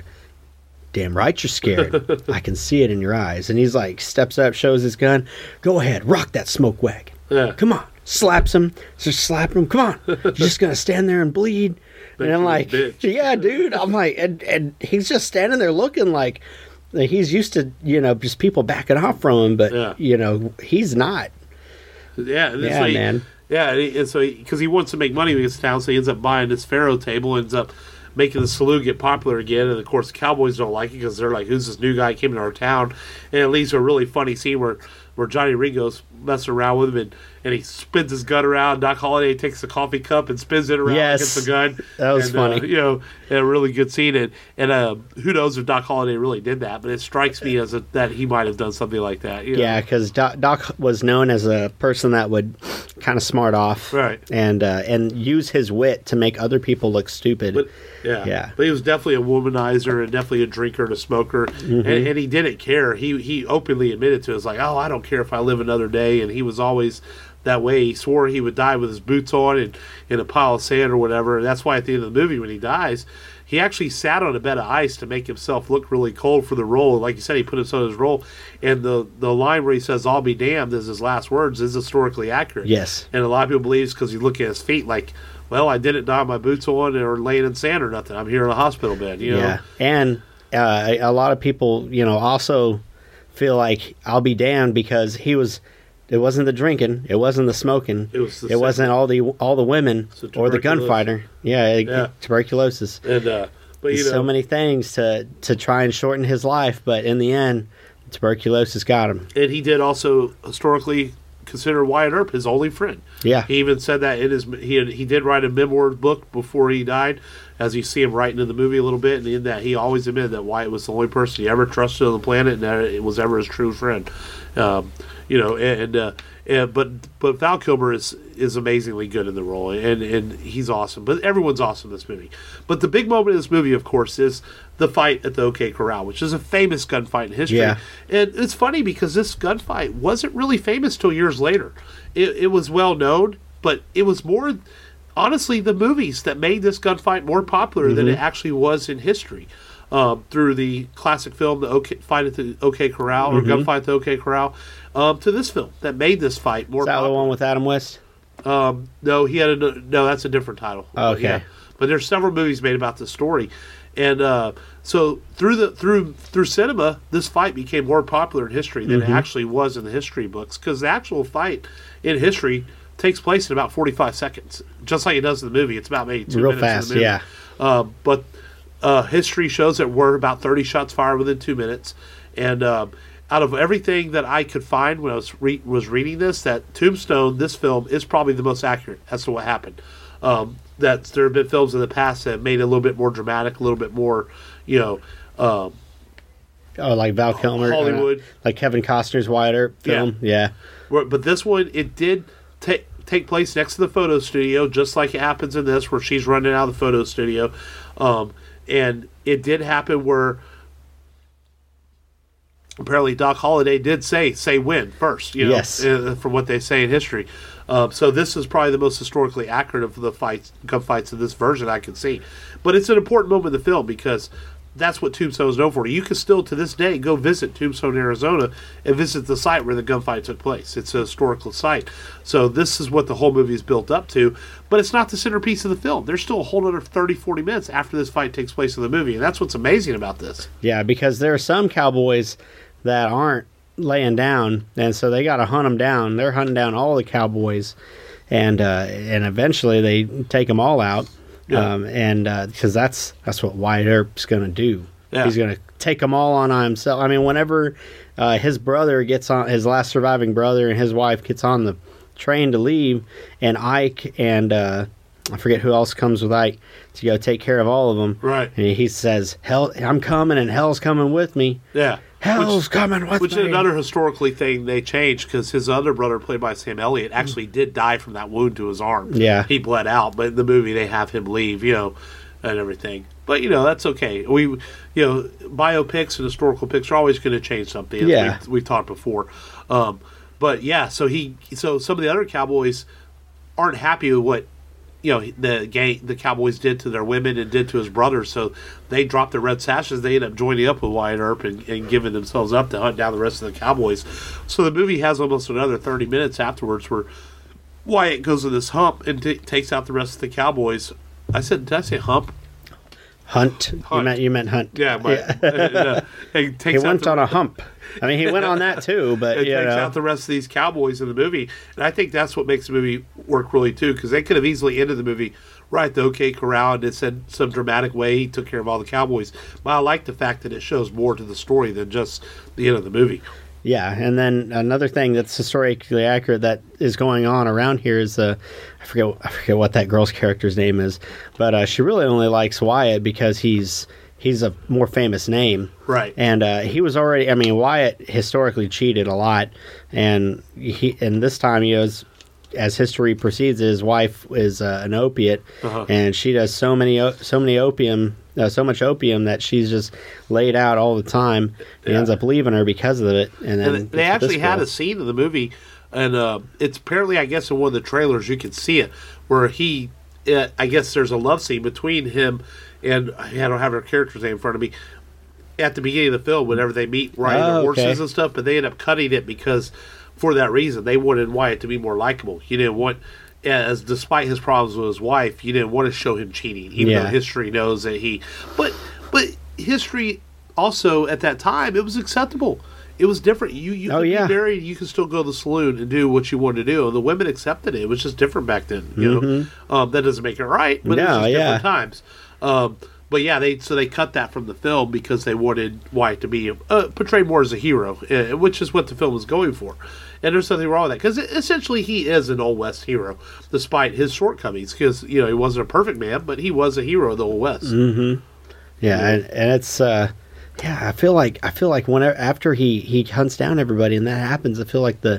Damn right you're scared. I can see it in your eyes. And he's like, steps up, shows his gun. Go ahead, rock that smoke wagon. Yeah. Come on. Slaps him. Just slapping him. Come on. You're just going to stand there and bleed. Bet and I'm you a like, bitch. yeah, dude. I'm like, and, and he's just standing there looking like, like he's used to, you know, just people backing off from him. But, Yeah. you know, he's not. Yeah, and Yeah, so he- man. Yeah, and, he, and so because he, wants to make money with his town, so he ends up buying this faro table, ends up making the saloon get popular again. And of course, the Cowboys don't like it because they're like, "Who's this new guy came into our town?" And it leads to a really funny scene where where Johnny Ringo's messing around with him, and, and he spins his gun around. Doc Holliday takes the coffee cup and spins it around Yes. against the gun. That was And, uh, funny. you know, a really good scene. And and uh, who knows if Doc Holliday really did that? But it strikes me as a, that he might have done something like that. You know? Yeah, because Doc, Doc was known as a person that would kind of smart off, Right. and uh, and use his wit to make other people look stupid. But yeah, Yeah. But he was definitely a womanizer and definitely a drinker and a smoker, Mm-hmm. and, and he didn't care. He he openly admitted to it. It's like, oh, I don't care if I live another day, and he was always that way. He swore he would die with his boots on and in a pile of sand or whatever. And that's why at the end of the movie, when he dies, he actually sat on a bed of ice to make himself look really cold for the role. Like you said, he put himself in his role, and the the line where he says, "I'll be damned" as his last words is historically accurate. Yes. And a lot of people believe because you look at his feet, like, well, I didn't die with my boots on or laying in sand or nothing. I'm here in a hospital bed, you know? Yeah, and uh, a lot of people, you know, also feel like I'll be damned because he was. It wasn't the drinking. It wasn't the smoking. It was the It wasn't all the all the women So or the tuberculosis. gunfighter. Yeah, it- Yeah. tuberculosis. And, uh, but, you There's know, so many things to to try and shorten his life, but in the end, tuberculosis got him. and he did also historically consider Wyatt Earp his only friend. Yeah. He even said that in his, he had, he did write a memoir book before he died, as you see him writing in the movie a little bit, and in that he always admitted that Wyatt was the only person he ever trusted on the planet, and that it was ever his true friend. Um, you know, and, uh, and but but Val Kilmer is is amazingly good in the role, and and he's awesome. But everyone's awesome in this movie. But the big moment in this movie, of course, is the fight at the OK Corral, which is a famous gunfight in history. Yeah. And it's funny because this gunfight wasn't really famous till years later. It, it was well known, but it was more, honestly, the movies that made this gunfight more popular mm-hmm. than it actually was in history. Um, through the classic film, the OK, Fight at the OK Corral, mm-hmm. or Gunfight at the OK Corral, um, to this film that made this fight more Is that popular. the one with Adam West? Um, no, he had a no. That's a different title. Oh, okay, yeah. But there's several movies made about this story, and uh, so through the through through cinema, this fight became more popular in history than mm-hmm. it actually was in the history books, because the actual fight in history takes place in about forty-five seconds, just like it does in the movie. It's about maybe two Real minutes fast, in the movie. yeah. Uh, but uh, history shows that we're about thirty shots fired within two minutes, and um, out of everything that I could find when I was re- was reading this, that Tombstone, this film, is probably the most accurate as to what happened. Um, that there have been films in the past that made it a little bit more dramatic, a little bit more, you know, um, oh, like Val Kilmer, Hollywood, uh, like Kevin Costner's Wyatt Earp film, yeah. yeah. But this one, it did take take place next to the photo studio, just like it happens in this, where she's running out of the photo studio, um, and it did happen where apparently Doc Holliday did say say when first, you know, yes. uh, from what they say in history. Um, so this is probably the most historically accurate of the fights, gunfights in this version I can see. But it's an important moment in the film because that's what Tombstone is known for. You can still, to this day, go visit Tombstone, Arizona, and visit the site where the gunfight took place. It's a historical site. So this is what the whole movie is built up to. But it's not the centerpiece of the film. There's still a whole other thirty, forty minutes after this fight takes place in the movie. And that's what's amazing about this. Yeah, because there are some cowboys that aren't laying down, and so they got to hunt them down. They're hunting down all the cowboys, and uh, and eventually they take them all out. Yeah. Um, and because uh, that's that's what Wyatt Earp's going to do. Yeah. He's going to take them all on himself. I mean, whenever uh, his brother gets on, his last surviving brother and his wife gets on the train to leave, and Ike and uh, I forget who else comes with Ike to go take care of all of them. Right. And he says, "Hell, I'm coming, and hell's coming with me." Yeah. Hell's which, coming with which me. Which is another historically thing they changed, because his other brother, played by Sam Elliott, actually did die from that wound to his arm. Yeah. He bled out, but in the movie they have him leave, you know, and everything. But, you know, that's okay. We, you know, biopics and historical pics are always going to change something, as yeah. we've, we've talked before. Um, but, yeah, so he, so some of the other cowboys aren't happy with what, you know, the gang, the Cowboys did to their women and did to his brothers, so they dropped their red sashes. They end up joining up with Wyatt Earp and, and giving themselves up to hunt down the rest of the Cowboys. So the movie has almost another thirty minutes afterwards where Wyatt goes to this hump and t- takes out the rest of the Cowboys. I said, did I say hump? Hunt. Hunt. You meant you meant hunt. Yeah, my, yeah. uh, he, takes he went the, on a hump. I mean, he went on that too, but it you takes know. out the rest of these cowboys in the movie, and I think that's what makes the movie work really too, because they could have easily ended the movie right at the OK Corral and it said some dramatic way he took care of all the cowboys. But I like the fact that it shows more to the story than just the end of the movie. Yeah, and then another thing that's historically accurate that is going on around here is uh, I forget I forget what that girl's character's name is, but uh, she really only likes Wyatt because he's he's a more famous name, right? And uh, he was already. I mean, Wyatt historically cheated a lot, and he and this time he was. As history proceeds, his wife is uh, an opiate, uh-huh. and she does so many so many opium, uh, so much opium that she's just laid out all the time. He yeah. ends up leaving her because of it. And then and they actually had a scene in the movie, and uh, it's apparently, I guess, in one of the trailers you can see it, where he, uh, I guess, there's a love scene between him and I don't have her character's name in front of me. At the beginning of the film, whenever they meet riding oh, their horses okay. and stuff, but they end up cutting it because. For that reason, they wanted Wyatt to be more likable. You didn't want, as despite his problems with his wife, you didn't want to show him cheating, even yeah. though history knows that he. But but history also at that time, it was acceptable. It was different. You you oh, could yeah. be married, you could still go to the saloon and do what you wanted to do. The women accepted it. It was just different back then. You mm-hmm. know, um, that doesn't make it right, but no, it was just yeah. different times. Um, but yeah, they so they cut that from the film because they wanted Wyatt to be uh, portrayed more as a hero, uh, which is what the film was going for. And there's nothing wrong with that because essentially he is an Old West hero, despite his shortcomings. Because you know he wasn't a perfect man, but he was a hero of the Old West. Mm-hmm. Yeah, yeah. And, and it's uh, yeah. I feel like I feel like whenever after he he hunts down everybody and that happens, I feel like the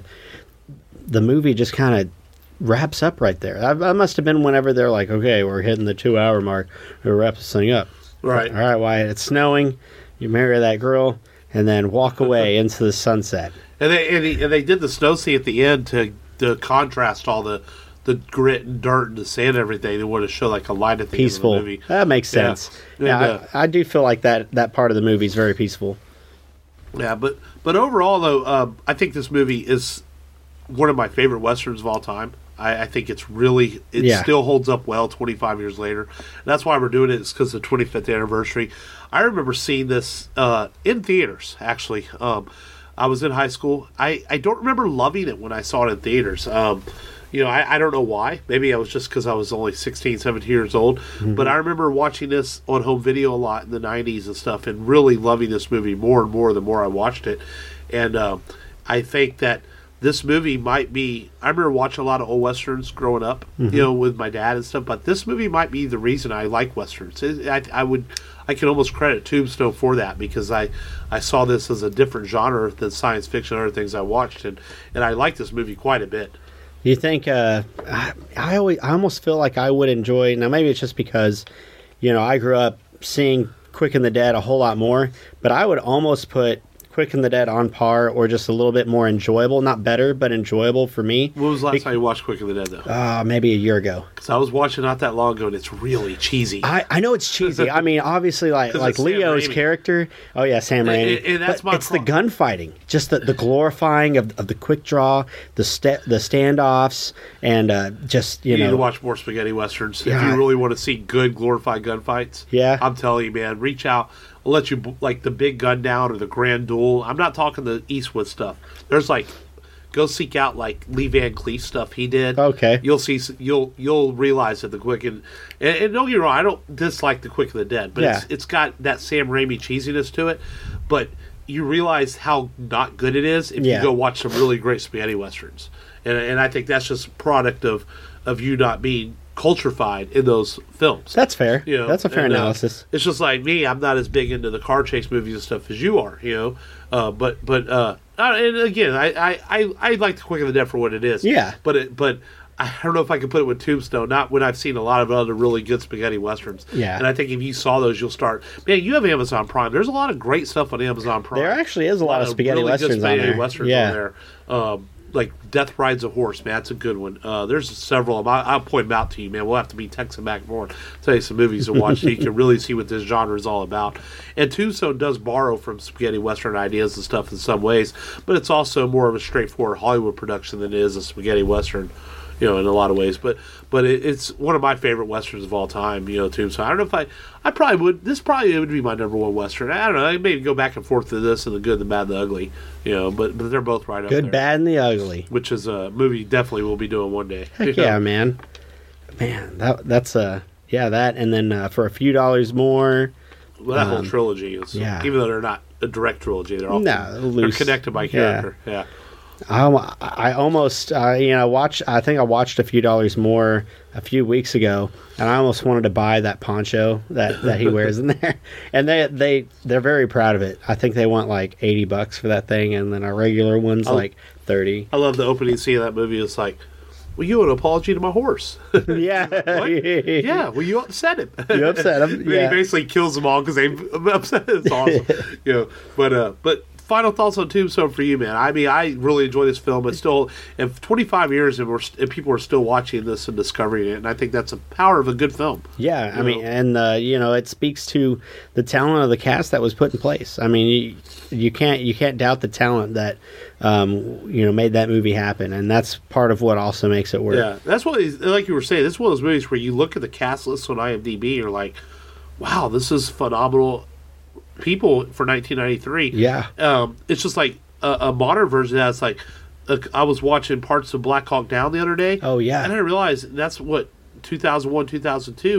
the movie just kind of wraps up right there. That, that must have been whenever they're like, okay, we're hitting the two hour mark, we wrap this thing up. Right. All right, Wyatt. It's snowing. You marry that girl, and then walk away into the sunset. And they and, he, and they did the snow scene at the end to to contrast all the the grit and dirt and the sand and everything. They wanted to show like a light at the peaceful. end of the movie. That makes sense. Yeah, yeah, and, uh, I, I do feel like that that part of the movie is very peaceful. Yeah, but but overall though, um, I think this movie is one of my favorite westerns of all time. I, I think it's really it Yeah. still holds up well twenty-five years later. And that's why we're doing it. It's because of the twenty-fifth anniversary. I remember seeing this uh, in theaters. Actually, um, I was in high school. I, I don't remember loving it when I saw it in theaters. Um, you know, I, I don't know why. Maybe I was just because I was only sixteen, seventeen years old. Mm-hmm. But I remember watching this on home video a lot in the nineties and stuff, and really loving this movie more and more the more I watched it. And um, I think that this movie might be. I remember watching a lot of old westerns growing up, Mm-hmm. you know, with my dad and stuff. But this movie might be the reason I like westerns. It, I, I would, I can almost credit Tombstone for that because I, I saw this as a different genre than science fiction and other things I watched, and and I like this movie quite a bit. You think? Uh, I, I always, I almost feel like I would enjoy. Now, maybe it's just because, you know, I grew up seeing Quick and the Dead a whole lot more. But I would almost put Quick and the Dead on par, or just a little bit more enjoyable. Not better, but enjoyable for me. When was the last time you watched Quick and the Dead, though? Uh, maybe a year ago. Because I was watching not that long ago, and it's really cheesy. I, I know it's cheesy. I mean, obviously, like 'Cause like it's Sam Leo's Raimi. character. Oh yeah, Sam And- Raimi. and- and that's but my it's problem. the gunfighting, just the, the glorifying of, of the quick draw, the sta- the standoffs, and uh, just you, You need know. to watch more spaghetti westerns if Yeah. you really want to see good glorified gunfights. Yeah. I'm telling you, man, reach out. I'll let you b- like the big gun down or the grand duel. I'm not talking the Eastwood stuff. There's like, go seek out like Lee Van Cleef stuff he did. Okay. You'll see. s- You'll you'll realize that the Quick and and, and don't get me wrong. I don't dislike the Quick and the Dead, but Yeah. it's it's got that Sam Raimi cheesiness to it. But you realize how not good it is if Yeah. you go watch some really great spaghetti westerns. And and I think that's just a product of of you not being culturefied in those films. That's fair. You know, That's a fair and, uh, analysis. it's just like me. I'm not as big into the car chase movies and stuff as you are. You know, uh, but but uh, uh, and again, I, I, I, I like the Quick and the Dead for what it is. Yeah. But it but I don't know if I can put it with Tombstone. Not when I've seen a lot of other really good spaghetti westerns. Yeah. And I think if you saw those, you'll start. Man, you have Amazon Prime. There's a lot of great stuff on Amazon Prime. There actually is a lot of spaghetti really good westerns on spaghetti there. westerns Yeah. on there. Um, like Death Rides a Horse, man, that's a good one. Uh, there's several of them. I, I'll point them out to you, man. We'll have to be texting back and forth, tell you some movies to watch so you can really see what this genre is all about. And Tombstone does borrow from spaghetti western ideas and stuff in some ways, but it's also more of a straightforward Hollywood production than it is a spaghetti western, you know, in a lot of ways. But but it, it's one of my favorite westerns of all time, you know, Tombstone. I don't know if I, I probably would, this probably would be my number one western. I don't know, I maybe go back and forth to this and the good, the bad, the ugly, you know, but, but they're both right up there. Good, bad, and the ugly. Which is a movie definitely we'll be doing one day. Heck You know? yeah, man. Man, that that's uh yeah that, and then uh, for a few dollars more. Well, that whole Um, trilogy is, yeah. even though they're not a direct trilogy, they're all No, they're loose. connected by Yeah. character. Yeah. I, I almost, uh, you know, watch. I think I watched a few dollars more a few weeks ago, and I almost wanted to buy that poncho that, that he wears in there. And they they they're very proud of it. I think they want like eighty bucks for that thing, and then a regular one's Oh. like thirty. I love the opening scene of that movie. It's like, well, you owe an apology to my horse. Yeah, What? Yeah, well, you upset him. You upset him, And yeah. He basically kills them all because they upset him. It's awesome. you know, but uh, but final thoughts on Tombstone for you, man. I mean, I really enjoy this film. It's still, if twenty-five years and we're st- and people are still watching this and discovering it, and I think that's the power of a good film. Yeah, I You mean, know? and uh, you know, it speaks to the talent of the cast that was put in place. I mean, you, you can't you can't doubt the talent that um, you know made that movie happen, and that's part of what also makes it work. Yeah, that's what, these- like you were saying, this is one of those movies where you look at the cast list on IMDb, you're like, wow, this is phenomenal people for nineteen ninety-three. Yeah. Um, it's just like a, a modern version of that. It's like, uh, I was watching parts of Black Hawk Down the other day. Oh, yeah. And I realized that's what, two thousand one, two thousand two,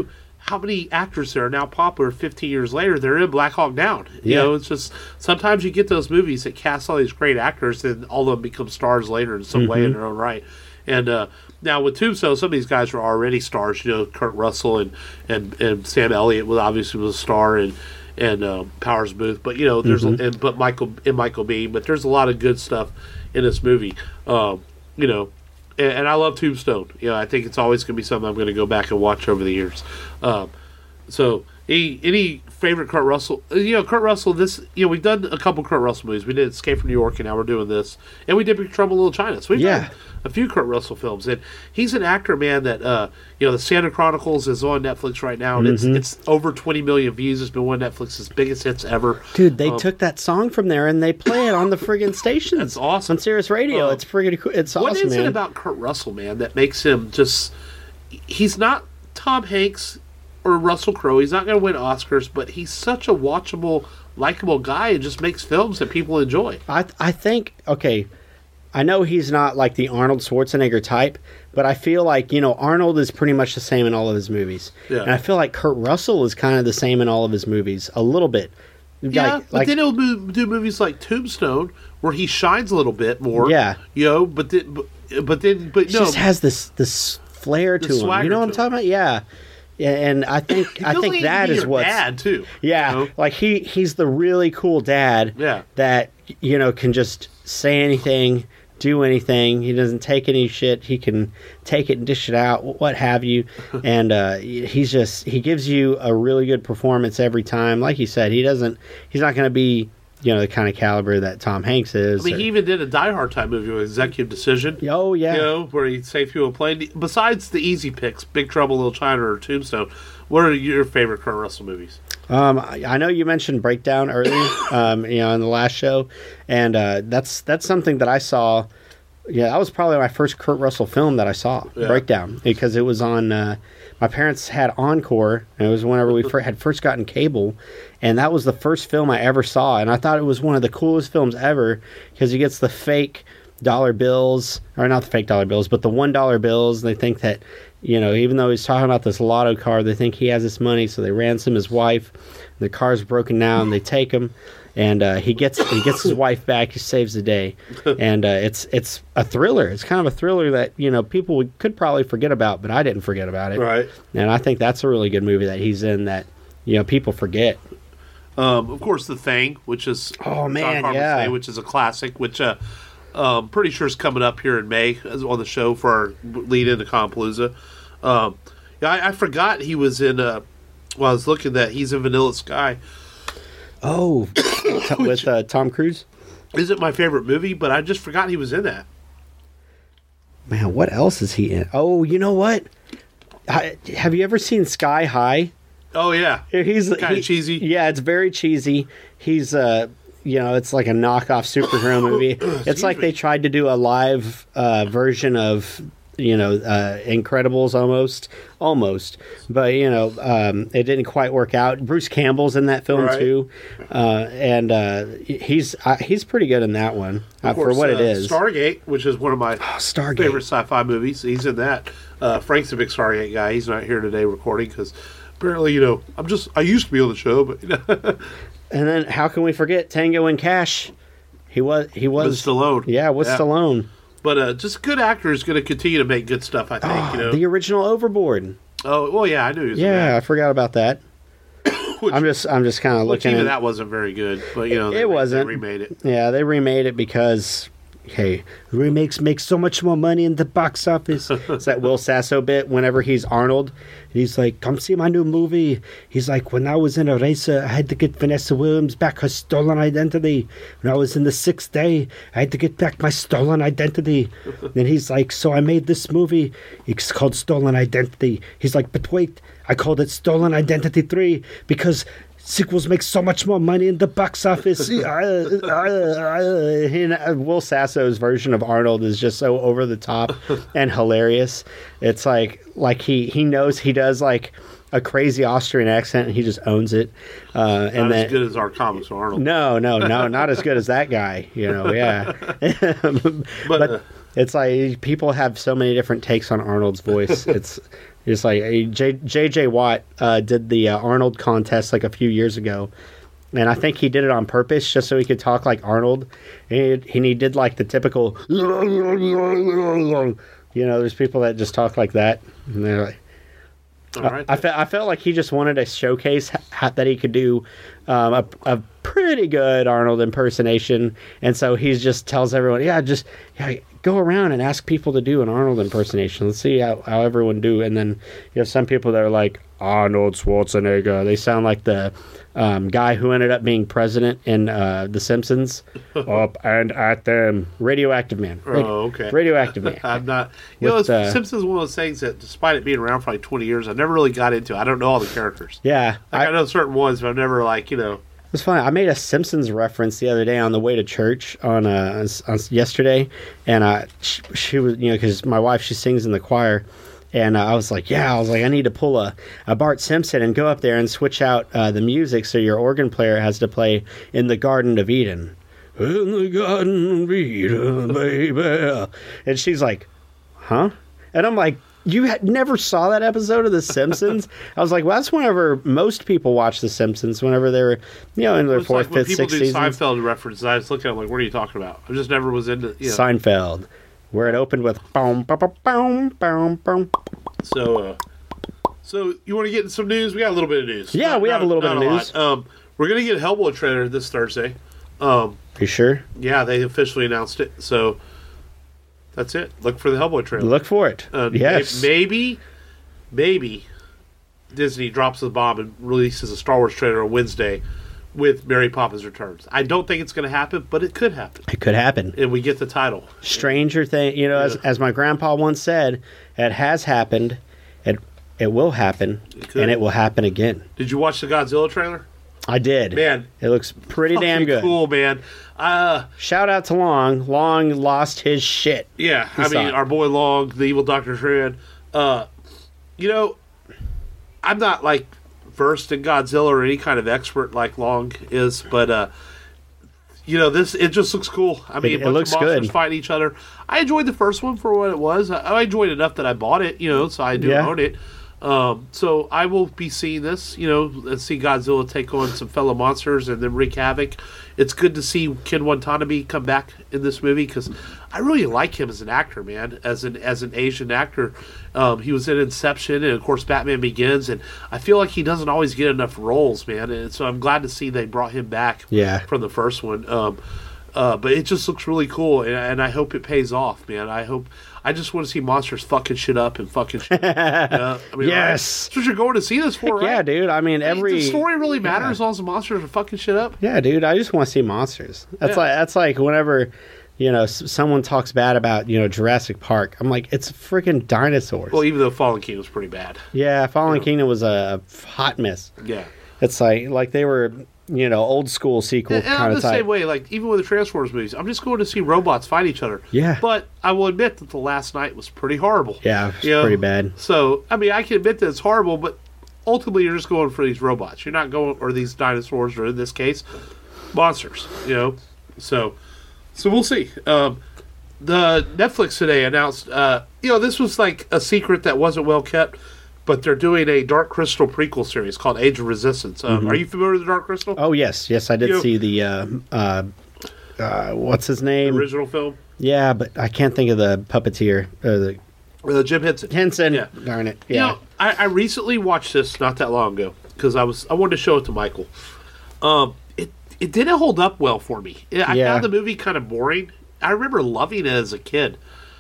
how many actors that are now popular fifteen years later, they're in Black Hawk Down. You Yeah. know, it's just sometimes you get those movies that cast all these great actors and all of them become stars later in some Mm-hmm. way in their own right. And uh, now with Tombstone, some of these guys were already stars. You know, Kurt Russell and, and, and Sam Elliott was obviously was a star, and and um, Powers Booth. But you know, there's Mm-hmm. and but Michael and Michael Biehn. But there's a lot of good stuff in this movie. Um, you know, and, and I love Tombstone. You know, I think it's always going to be something I'm going to go back and watch over the years. Um, so, any any favorite Kurt Russell? You know, Kurt Russell. This you know, we've done a couple Kurt Russell movies. We did Escape from New York, and now we're doing this, and we did Big Trouble in Little China. So we've Yeah. done a few Kurt Russell films, and he's an actor, man. That uh, you know, the Santa Chronicles is on Netflix right now, and Mm-hmm. it's it's over twenty million views. It's been one of Netflix's biggest hits ever. Dude, they Um, took that song from there and they play it on the friggin' stations. That's awesome. On Sirius Radio. Um, it's friggin' cool. It's What awesome, is man. it about Kurt Russell, man, that makes him just? He's not Tom Hanks or Russell Crowe. He's not going to win Oscars, but he's such a watchable, likable guy, and just makes films that people enjoy. I I think okay, I know he's not like the Arnold Schwarzenegger type, but I feel like you know Arnold is pretty much the same in all of his movies, Yeah. and I feel like Kurt Russell is kind of the same in all of his movies, a little bit. Yeah, Like- but like- then he'll mo- do movies like Tombstone, where he shines a little bit more. Yeah. you know, but then, but, but then, but he no, just has this this flair The to him. swagger You know what I'm to talking about? Yeah. Yeah, and I think he I feels think like he that can be is your what dad too. Yeah, you know? like he he's the really cool dad. Yeah. That you know can just say anything, do anything. He doesn't take any shit. He can take it and dish it out, what have you. And uh, he's just he gives you a really good performance every time. Like you said, he doesn't. He's not going to be you know the kind of caliber that Tom Hanks is. I mean, or- he even did a Die Hard type movie with Executive Decision. oh yeah. You know, where he saved people a plane. Besides the easy picks, Big Trouble in Little China or Tombstone, what are your favorite Kurt Russell movies? Um, I I know you mentioned Breakdown earlier, um, you know, in the last show, and uh, that's that's something that I saw. Yeah, that was probably my first Kurt Russell film that I saw, Yeah. Breakdown, because it was on. Uh, my parents had Encore, and it was whenever we fir- had first gotten cable, and that was the first film I ever saw, and I thought it was one of the coolest films ever because he gets the fake dollar bills, or not the fake dollar bills, but the one dollar bills. They think that, you know, even though he's talking about this lotto card, they think he has this money, so they ransom his wife. The car's broken down, they take him, and uh, he gets he gets his wife back. He saves the day, and uh, it's it's a thriller. It's kind of a thriller that you know people would, could probably forget about, but I didn't forget about it. Right. And I think that's a really good movie that he's in that you know people forget. Um, of course, The Thing, which is Oh, man, John Carpenter's yeah. Thing, which is a classic, which uh, um, pretty sure is coming up here in May as on the show for our lead into Compalooza. Um, yeah, I, I forgot he was in. Uh, well, I was looking that he's in Vanilla Sky. Oh, with uh, Tom Cruise. Isn't my favorite movie, but I just forgot he was in that. Man, what else is he in? Oh, you know what? I, have you ever seen Sky High? Oh yeah, He's Kinda he- cheesy. Yeah, it's very cheesy. He's uh, you know, it's like a knockoff superhero movie. It's like me. they tried to do a live uh, version of you know uh, Incredibles almost, almost, but you know um, it didn't quite work out. Bruce Campbell's in that film Right. too, uh, and uh, he's uh, he's pretty good in that one uh, Of for course, what uh, it is. Stargate, which is one of my Stargate. favorite sci-fi movies. He's in that. Uh, Frank's a big Stargate guy. He's not here today recording because apparently, you know, I'm just I used to be on the show, but And then how can we forget Tango and Cash? He was he was with Stallone. Yeah, with Stallone. But uh, just good actor is going to continue to make good stuff. I think. Oh, you know. the original Overboard. oh well, yeah, I knew. He was in Yeah, I forgot about that. that. Which, I'm just I'm just kind of which looking even at that wasn't very good. But you know, they, It re- wasn't. They remade it. Yeah, they remade it because hey, remakes make so much more money in the box office. It's that Will Sasso bit whenever he's Arnold. He's like, come see my new movie. He's like, when I was in a racer, I had to get Vanessa Williams back her stolen identity. When I was in the sixth day, I had to get back my stolen identity. Then he's like, so I made this movie. It's called Stolen Identity. He's like, but wait, I called it Stolen Identity three because sequels make so much more money in the box office. Uh, uh, uh, and, uh, Will Sasso's version of Arnold is just so over the top and hilarious. It's like like he he knows he does like a crazy Austrian accent and he just owns it. Uh, and Not then as good as our comics Arnold. no, no, no, not as good as that guy. You know, yeah. but but uh, it's like people have so many different takes on Arnold's voice. It's It's like uh, J, J J Watt uh, did the uh, Arnold contest like a few years ago. And I think he did it on purpose just so he could talk like Arnold. And he, and he did like the typical, you know, there's people that just talk like that. And they're like, All right. I, I, fe- I felt like he just wanted to showcase ha- that he could do um, a, a pretty good Arnold impersonation. And so he just tells everyone, yeah, just yeah, go around and ask people to do an Arnold impersonation. Let's see how, how everyone do. And then you have some people that are like, Arnold Schwarzenegger. They sound like the um, guy who ended up being president in uh, The Simpsons. Up and at them. Radioactive Man. Radi- Oh, okay. Radioactive Man. I'm not. You With, know, uh, Simpsons is one of those things that, despite it being around for like twenty years, I never really got into. I don't know all the characters. Yeah. Like, I, I, know certain ones, but I've never like you know. It was funny. I made a Simpsons reference the other day on the way to church on, uh, on, on yesterday, and uh, she, she was, you know, because my wife, she sings in the choir, and uh, I was like, yeah, I was like, I need to pull a, a Bart Simpson and go up there and switch out uh, the music so your organ player has to play In the Garden of Eden. In the Garden of Eden, baby. And she's like, huh? And I'm like, you had never saw that episode of The Simpsons? I was like, well, that's whenever most people watch The Simpsons, whenever they were, you know, in their It's fourth, like when fifth, people sixth do season. Seinfeld references, I was looking at it like, what are you talking about? I just never was into. You know. Seinfeld, where it opened with boom, boom, boom, boom, boom. So, uh, so you want to get in some news? We got a little bit of news. Yeah, we have a little bit of news. lot. Um, we're gonna get a Hellboy trailer this Thursday. Um, You sure? yeah, they officially announced it. So that's it. Look for the Hellboy trailer. Look for it. Uh, yes. may- Maybe, maybe Disney drops the bomb and releases a Star Wars trailer on Wednesday with Mary Poppins Returns. I don't think it's going to happen, but it could happen. It could happen. And we get the title. Stranger thing, you know, as, Yeah. as my grandpa once said, it has happened, it it will happen, could. and it will happen again. Did you watch the Godzilla trailer? I did. Man. It looks pretty damn Fucking good. Cool, man. Uh, Shout out to Long. Long lost his shit. yeah, I He saw mean, it. our boy Long, the evil Doctor Shred. Uh, you know, I'm not like versed in Godzilla or any kind of expert like Long is, but uh, you know, this it just looks cool. I mean, It- a it bunch looks of monsters good. fighting each other. I enjoyed the first one for what it was. I, I enjoyed it enough that I bought it. You know, so I do Yeah. own it. Um, so I will be seeing this, you know, and see Godzilla take on some fellow monsters and then wreak havoc. It's good to see Ken Watanabe come back in this movie because I really like him as an actor, man. As an as an Asian actor, um, he was in Inception and of course Batman Begins, and I feel like he doesn't always get enough roles, man. And so I'm glad to see they brought him back Yeah. from the first one. Um, uh, but it just looks really cool, and, and I hope it pays off, man. I hope. I just want to see monsters fucking shit up and fucking shit. Yeah, I mean, Yes. right? That's what you're going to see this for, right? Yeah, dude. I mean, I mean, every the story really matters as long as the monsters are fucking shit up. Yeah, dude. I just want to see monsters. That's Yeah. like that's like whenever, you know, s- someone talks bad about you know Jurassic Park. I'm like, it's freaking dinosaurs. Well, even though Fallen King was pretty bad. yeah, Fallen Yeah. Kingdom was a hot mess. Yeah. It's like like they were you know old school sequel And, and I'm kind the of type. same way, like, even with the Transformers movies, I'm just going to see robots fight each other. Yeah. But I will admit that the last night was pretty horrible. Yeah, it's You know? pretty bad. So, I mean, I can admit that it's horrible, but ultimately you're just going for these robots. You're not going, or these dinosaurs, or in this case, monsters, you know? So, so we'll see. Um, the Netflix today announced, uh, you know, this was like a secret that wasn't well kept, but they're doing a Dark Crystal prequel series called Age of Resistance. Um, Are you familiar with the Dark Crystal? Oh yes, yes, I did You- see the uh, uh, uh, what's his name? Original film. Yeah, but I can't think of the puppeteer. Uh, the Uh, Jim Henson. Henson. Yeah. Darn it. You Yeah. know, I, I recently watched this not that long ago because I was I wanted to show it to Michael. Um, it it didn't hold up well for me. I Yeah. found the movie kind of boring. I remember loving it as a kid,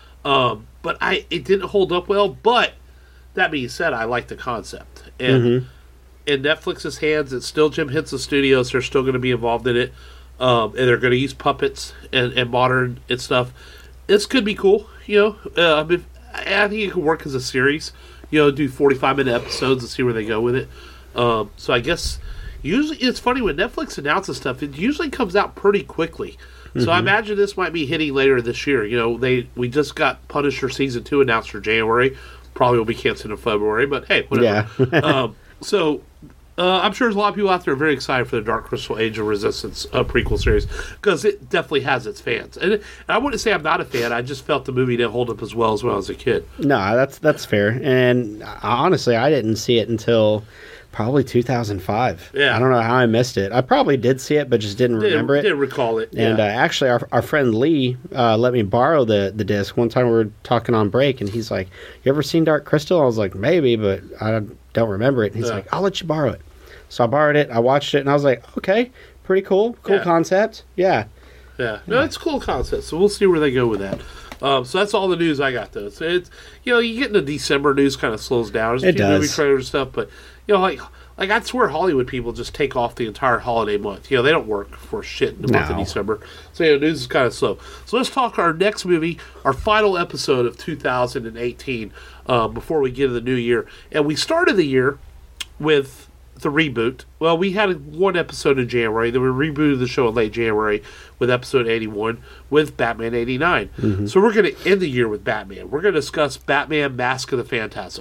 um, but I it didn't hold up well. But that being said, I like the concept. And Mm-hmm. in Netflix's hands, it's still Jim Henson Studios. They're still going to be involved in it, um, and they're going to use puppets and, and modern and stuff. This could be cool, you know. Uh, I mean, I think it could work as a series. You know, do forty-five minute episodes and see where they go with it. Um, so I guess usually it's funny when Netflix announces stuff. It usually comes out pretty quickly. So I imagine this might be hitting later this year. You know, they we just got Punisher season two announced for January. Probably will be canceled in February, but hey, whatever. Yeah. um, so Uh, I'm sure there's a lot of people out there very excited for the Dark Crystal Age of Resistance uh, prequel series because it definitely has its fans. And, it, and I wouldn't say I'm not a fan. I just felt the movie didn't hold up as well as when I was a kid. No, that's that's fair. And honestly, I didn't see it until probably two thousand five. Yeah. I don't know how I missed it. I probably did see it, but just didn't remember didn't, it. Didn't recall it. And yeah. uh, actually, our, our friend Lee uh, let me borrow the, the disc. One time we were talking on break, and he's like, "You ever seen Dark Crystal?" I was like, "Maybe, but I don't remember it." And he's Yeah. like, "I'll let you borrow it." So I borrowed it. I watched it, and I was like, "Okay, pretty cool. Cool Yeah. concept. Yeah." Yeah, no, it's a cool concept. So we'll see where they go with that. Um, so that's all the news I got, though. So it's you know, you get into December, news kind of slows down. There's a It few movie does. trailers and stuff, but you know, like like I swear, Hollywood people just take off the entire holiday month. You know, they don't work for shit in the month of No. December. So you know, news is kind of slow. So let's talk our next movie, our final episode of two thousand eighteen, um, before we get to the new year. And we started the year with the reboot. Well, we had one episode in January. Then we rebooted the show in late January with episode eighty-one with Batman eighty-nine. Mm-hmm. So we're going to end the year with Batman. We're going to discuss Batman Mask of the Phantasm.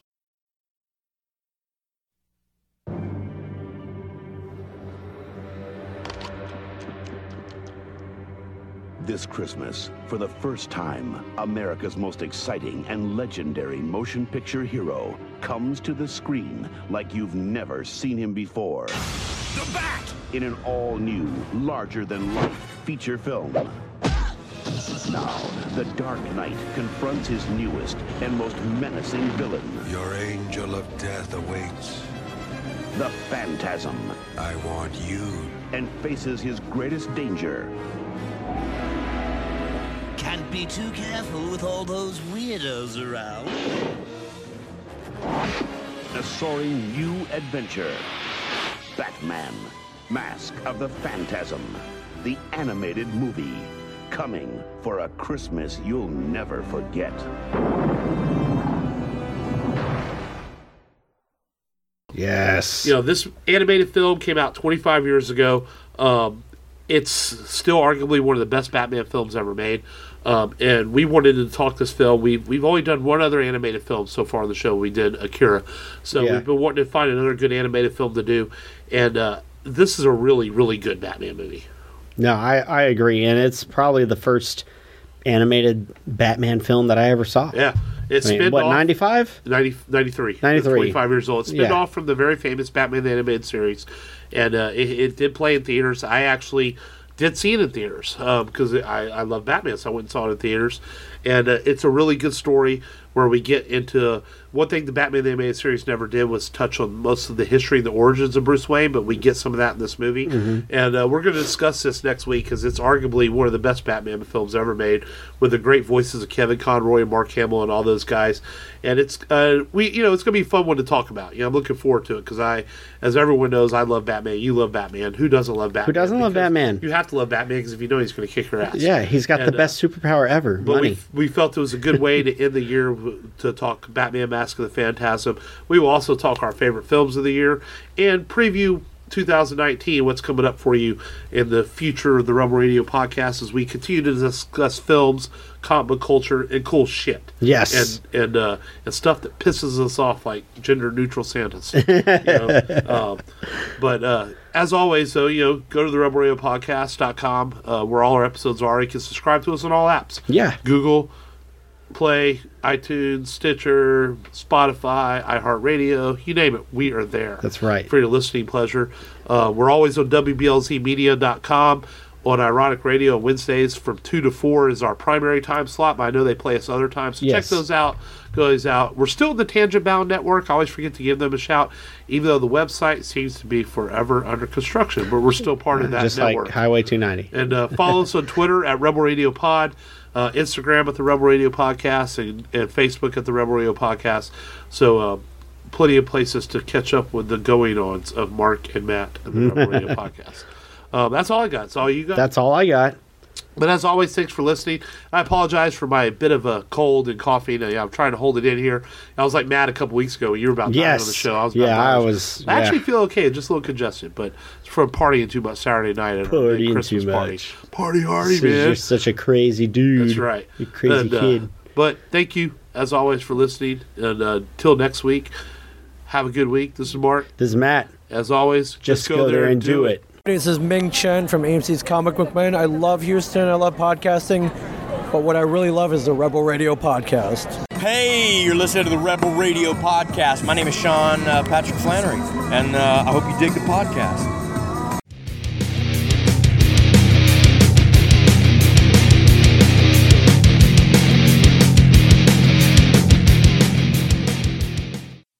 This Christmas, for the first time, America's most exciting and legendary motion picture hero comes to the screen like you've never seen him before. The Bat! In an all-new, larger-than-life feature film. Now, the Dark Knight confronts his newest and most menacing villain, Your angel of death awaits. the Phantasm, I want you. and faces his greatest danger, Can't be too careful with all those weirdos around. a soaring new adventure. Batman, Mask of the Phantasm, the animated movie, coming for a Christmas you'll never forget. Yes. You know, this animated film came out twenty-five years ago. Um, it's still arguably one of the best Batman films ever made. Um, and we wanted to talk this film. We've, we've only done one other animated film so far on the show. We did Akira. So Yeah. we've been wanting to find another good animated film to do. And uh, this is a really, really good Batman movie. No, I, I agree. And it's probably the first animated Batman film that I ever saw. Yeah. It's I mean, spin what, off ninety-five? ninety, ninety-three. ninety-three. twenty-five years old. It's spin Yeah. off from the very famous Batman the Animated Series. And uh, it, it did play in theaters. I actually did see it in theaters because I, I love Batman, so I went and saw it in theaters. And uh, it's a really good story where we get into one thing the Batman the Animated Series never did was touch on most of the history and the origins of Bruce Wayne, but we get some of that in this movie. Mm-hmm. And uh, we're going to discuss this next week because it's arguably one of the best Batman films ever made, with the great voices of Kevin Conroy and Mark Hamill and all those guys. And it's uh, we you know it's going to be a fun one to talk about. You know, I'm looking forward to it because I, as everyone knows, I love Batman. You love Batman. Who doesn't love Batman? Who doesn't love Because Batman? You have to love Batman because if you know he's going to kick your ass. Yeah, he's got And, the best superpower ever. But Money. we, we felt it was a good way to end the year w- to talk Batman Mask of the Phantasm. We will also talk our favorite films of the year and preview two thousand nineteen, what's coming up for you in the future of the Rebel Radio podcast as we continue to discuss films, comic book culture, and cool shit. Yes. And and uh, and stuff that pisses us off, like gender neutral Santas. You know? um, but uh, as always, though, you know, go to the rebel radio podcast dot com uh, where all our episodes are. You can subscribe to us on all apps. Yeah. Google Play, iTunes, Stitcher, Spotify, iHeartRadio, you name it, we are there. That's right. For your listening pleasure. Uh, we're always on W B L Z media dot com on Ironic Radio on Wednesdays from two to four is our primary time slot, but I know they play us other times, so check Yes. those out. Go those out. We're still in the Tangent Bound Network. I always forget to give them a shout, even though the website seems to be forever under construction, but we're still part of that Just network. like Highway two ninety. And uh, follow us on Twitter at Rebel Radio Pod, uh, Instagram at the Rebel Radio Podcast, and, and Facebook at the Rebel Radio Podcast. So uh, plenty of places to catch up with the going-ons of Mark and Matt and the Rebel Radio Podcast. Um, that's all I got. That's all you got. That's all I got. But as always, thanks for listening. I apologize for my bit of a cold and coughing. Uh, yeah, I'm trying to hold it in here. I was like mad a couple weeks ago. You were about dying Yes. on the show. I was about Yeah, dying. I was- I actually yeah. feel okay, just a little congested, but it's from partying too much Saturday night at our big Partying Christmas too party. much. Party hardy, You're man. such a crazy dude. That's right. You crazy And, uh, kid. But thank you, as always, for listening. And uh, till next week, have a good week. This is Mark. This is Matt. As always, just, Just go there and do it. This is Ming Chen from A M C's Comic Book Man. I love Houston. I love podcasting. But what I really love is the Rebel Radio podcast. Hey, you're listening to the Rebel Radio podcast. My name is Sean uh, Patrick Flannery, and uh, I hope you dig the podcast.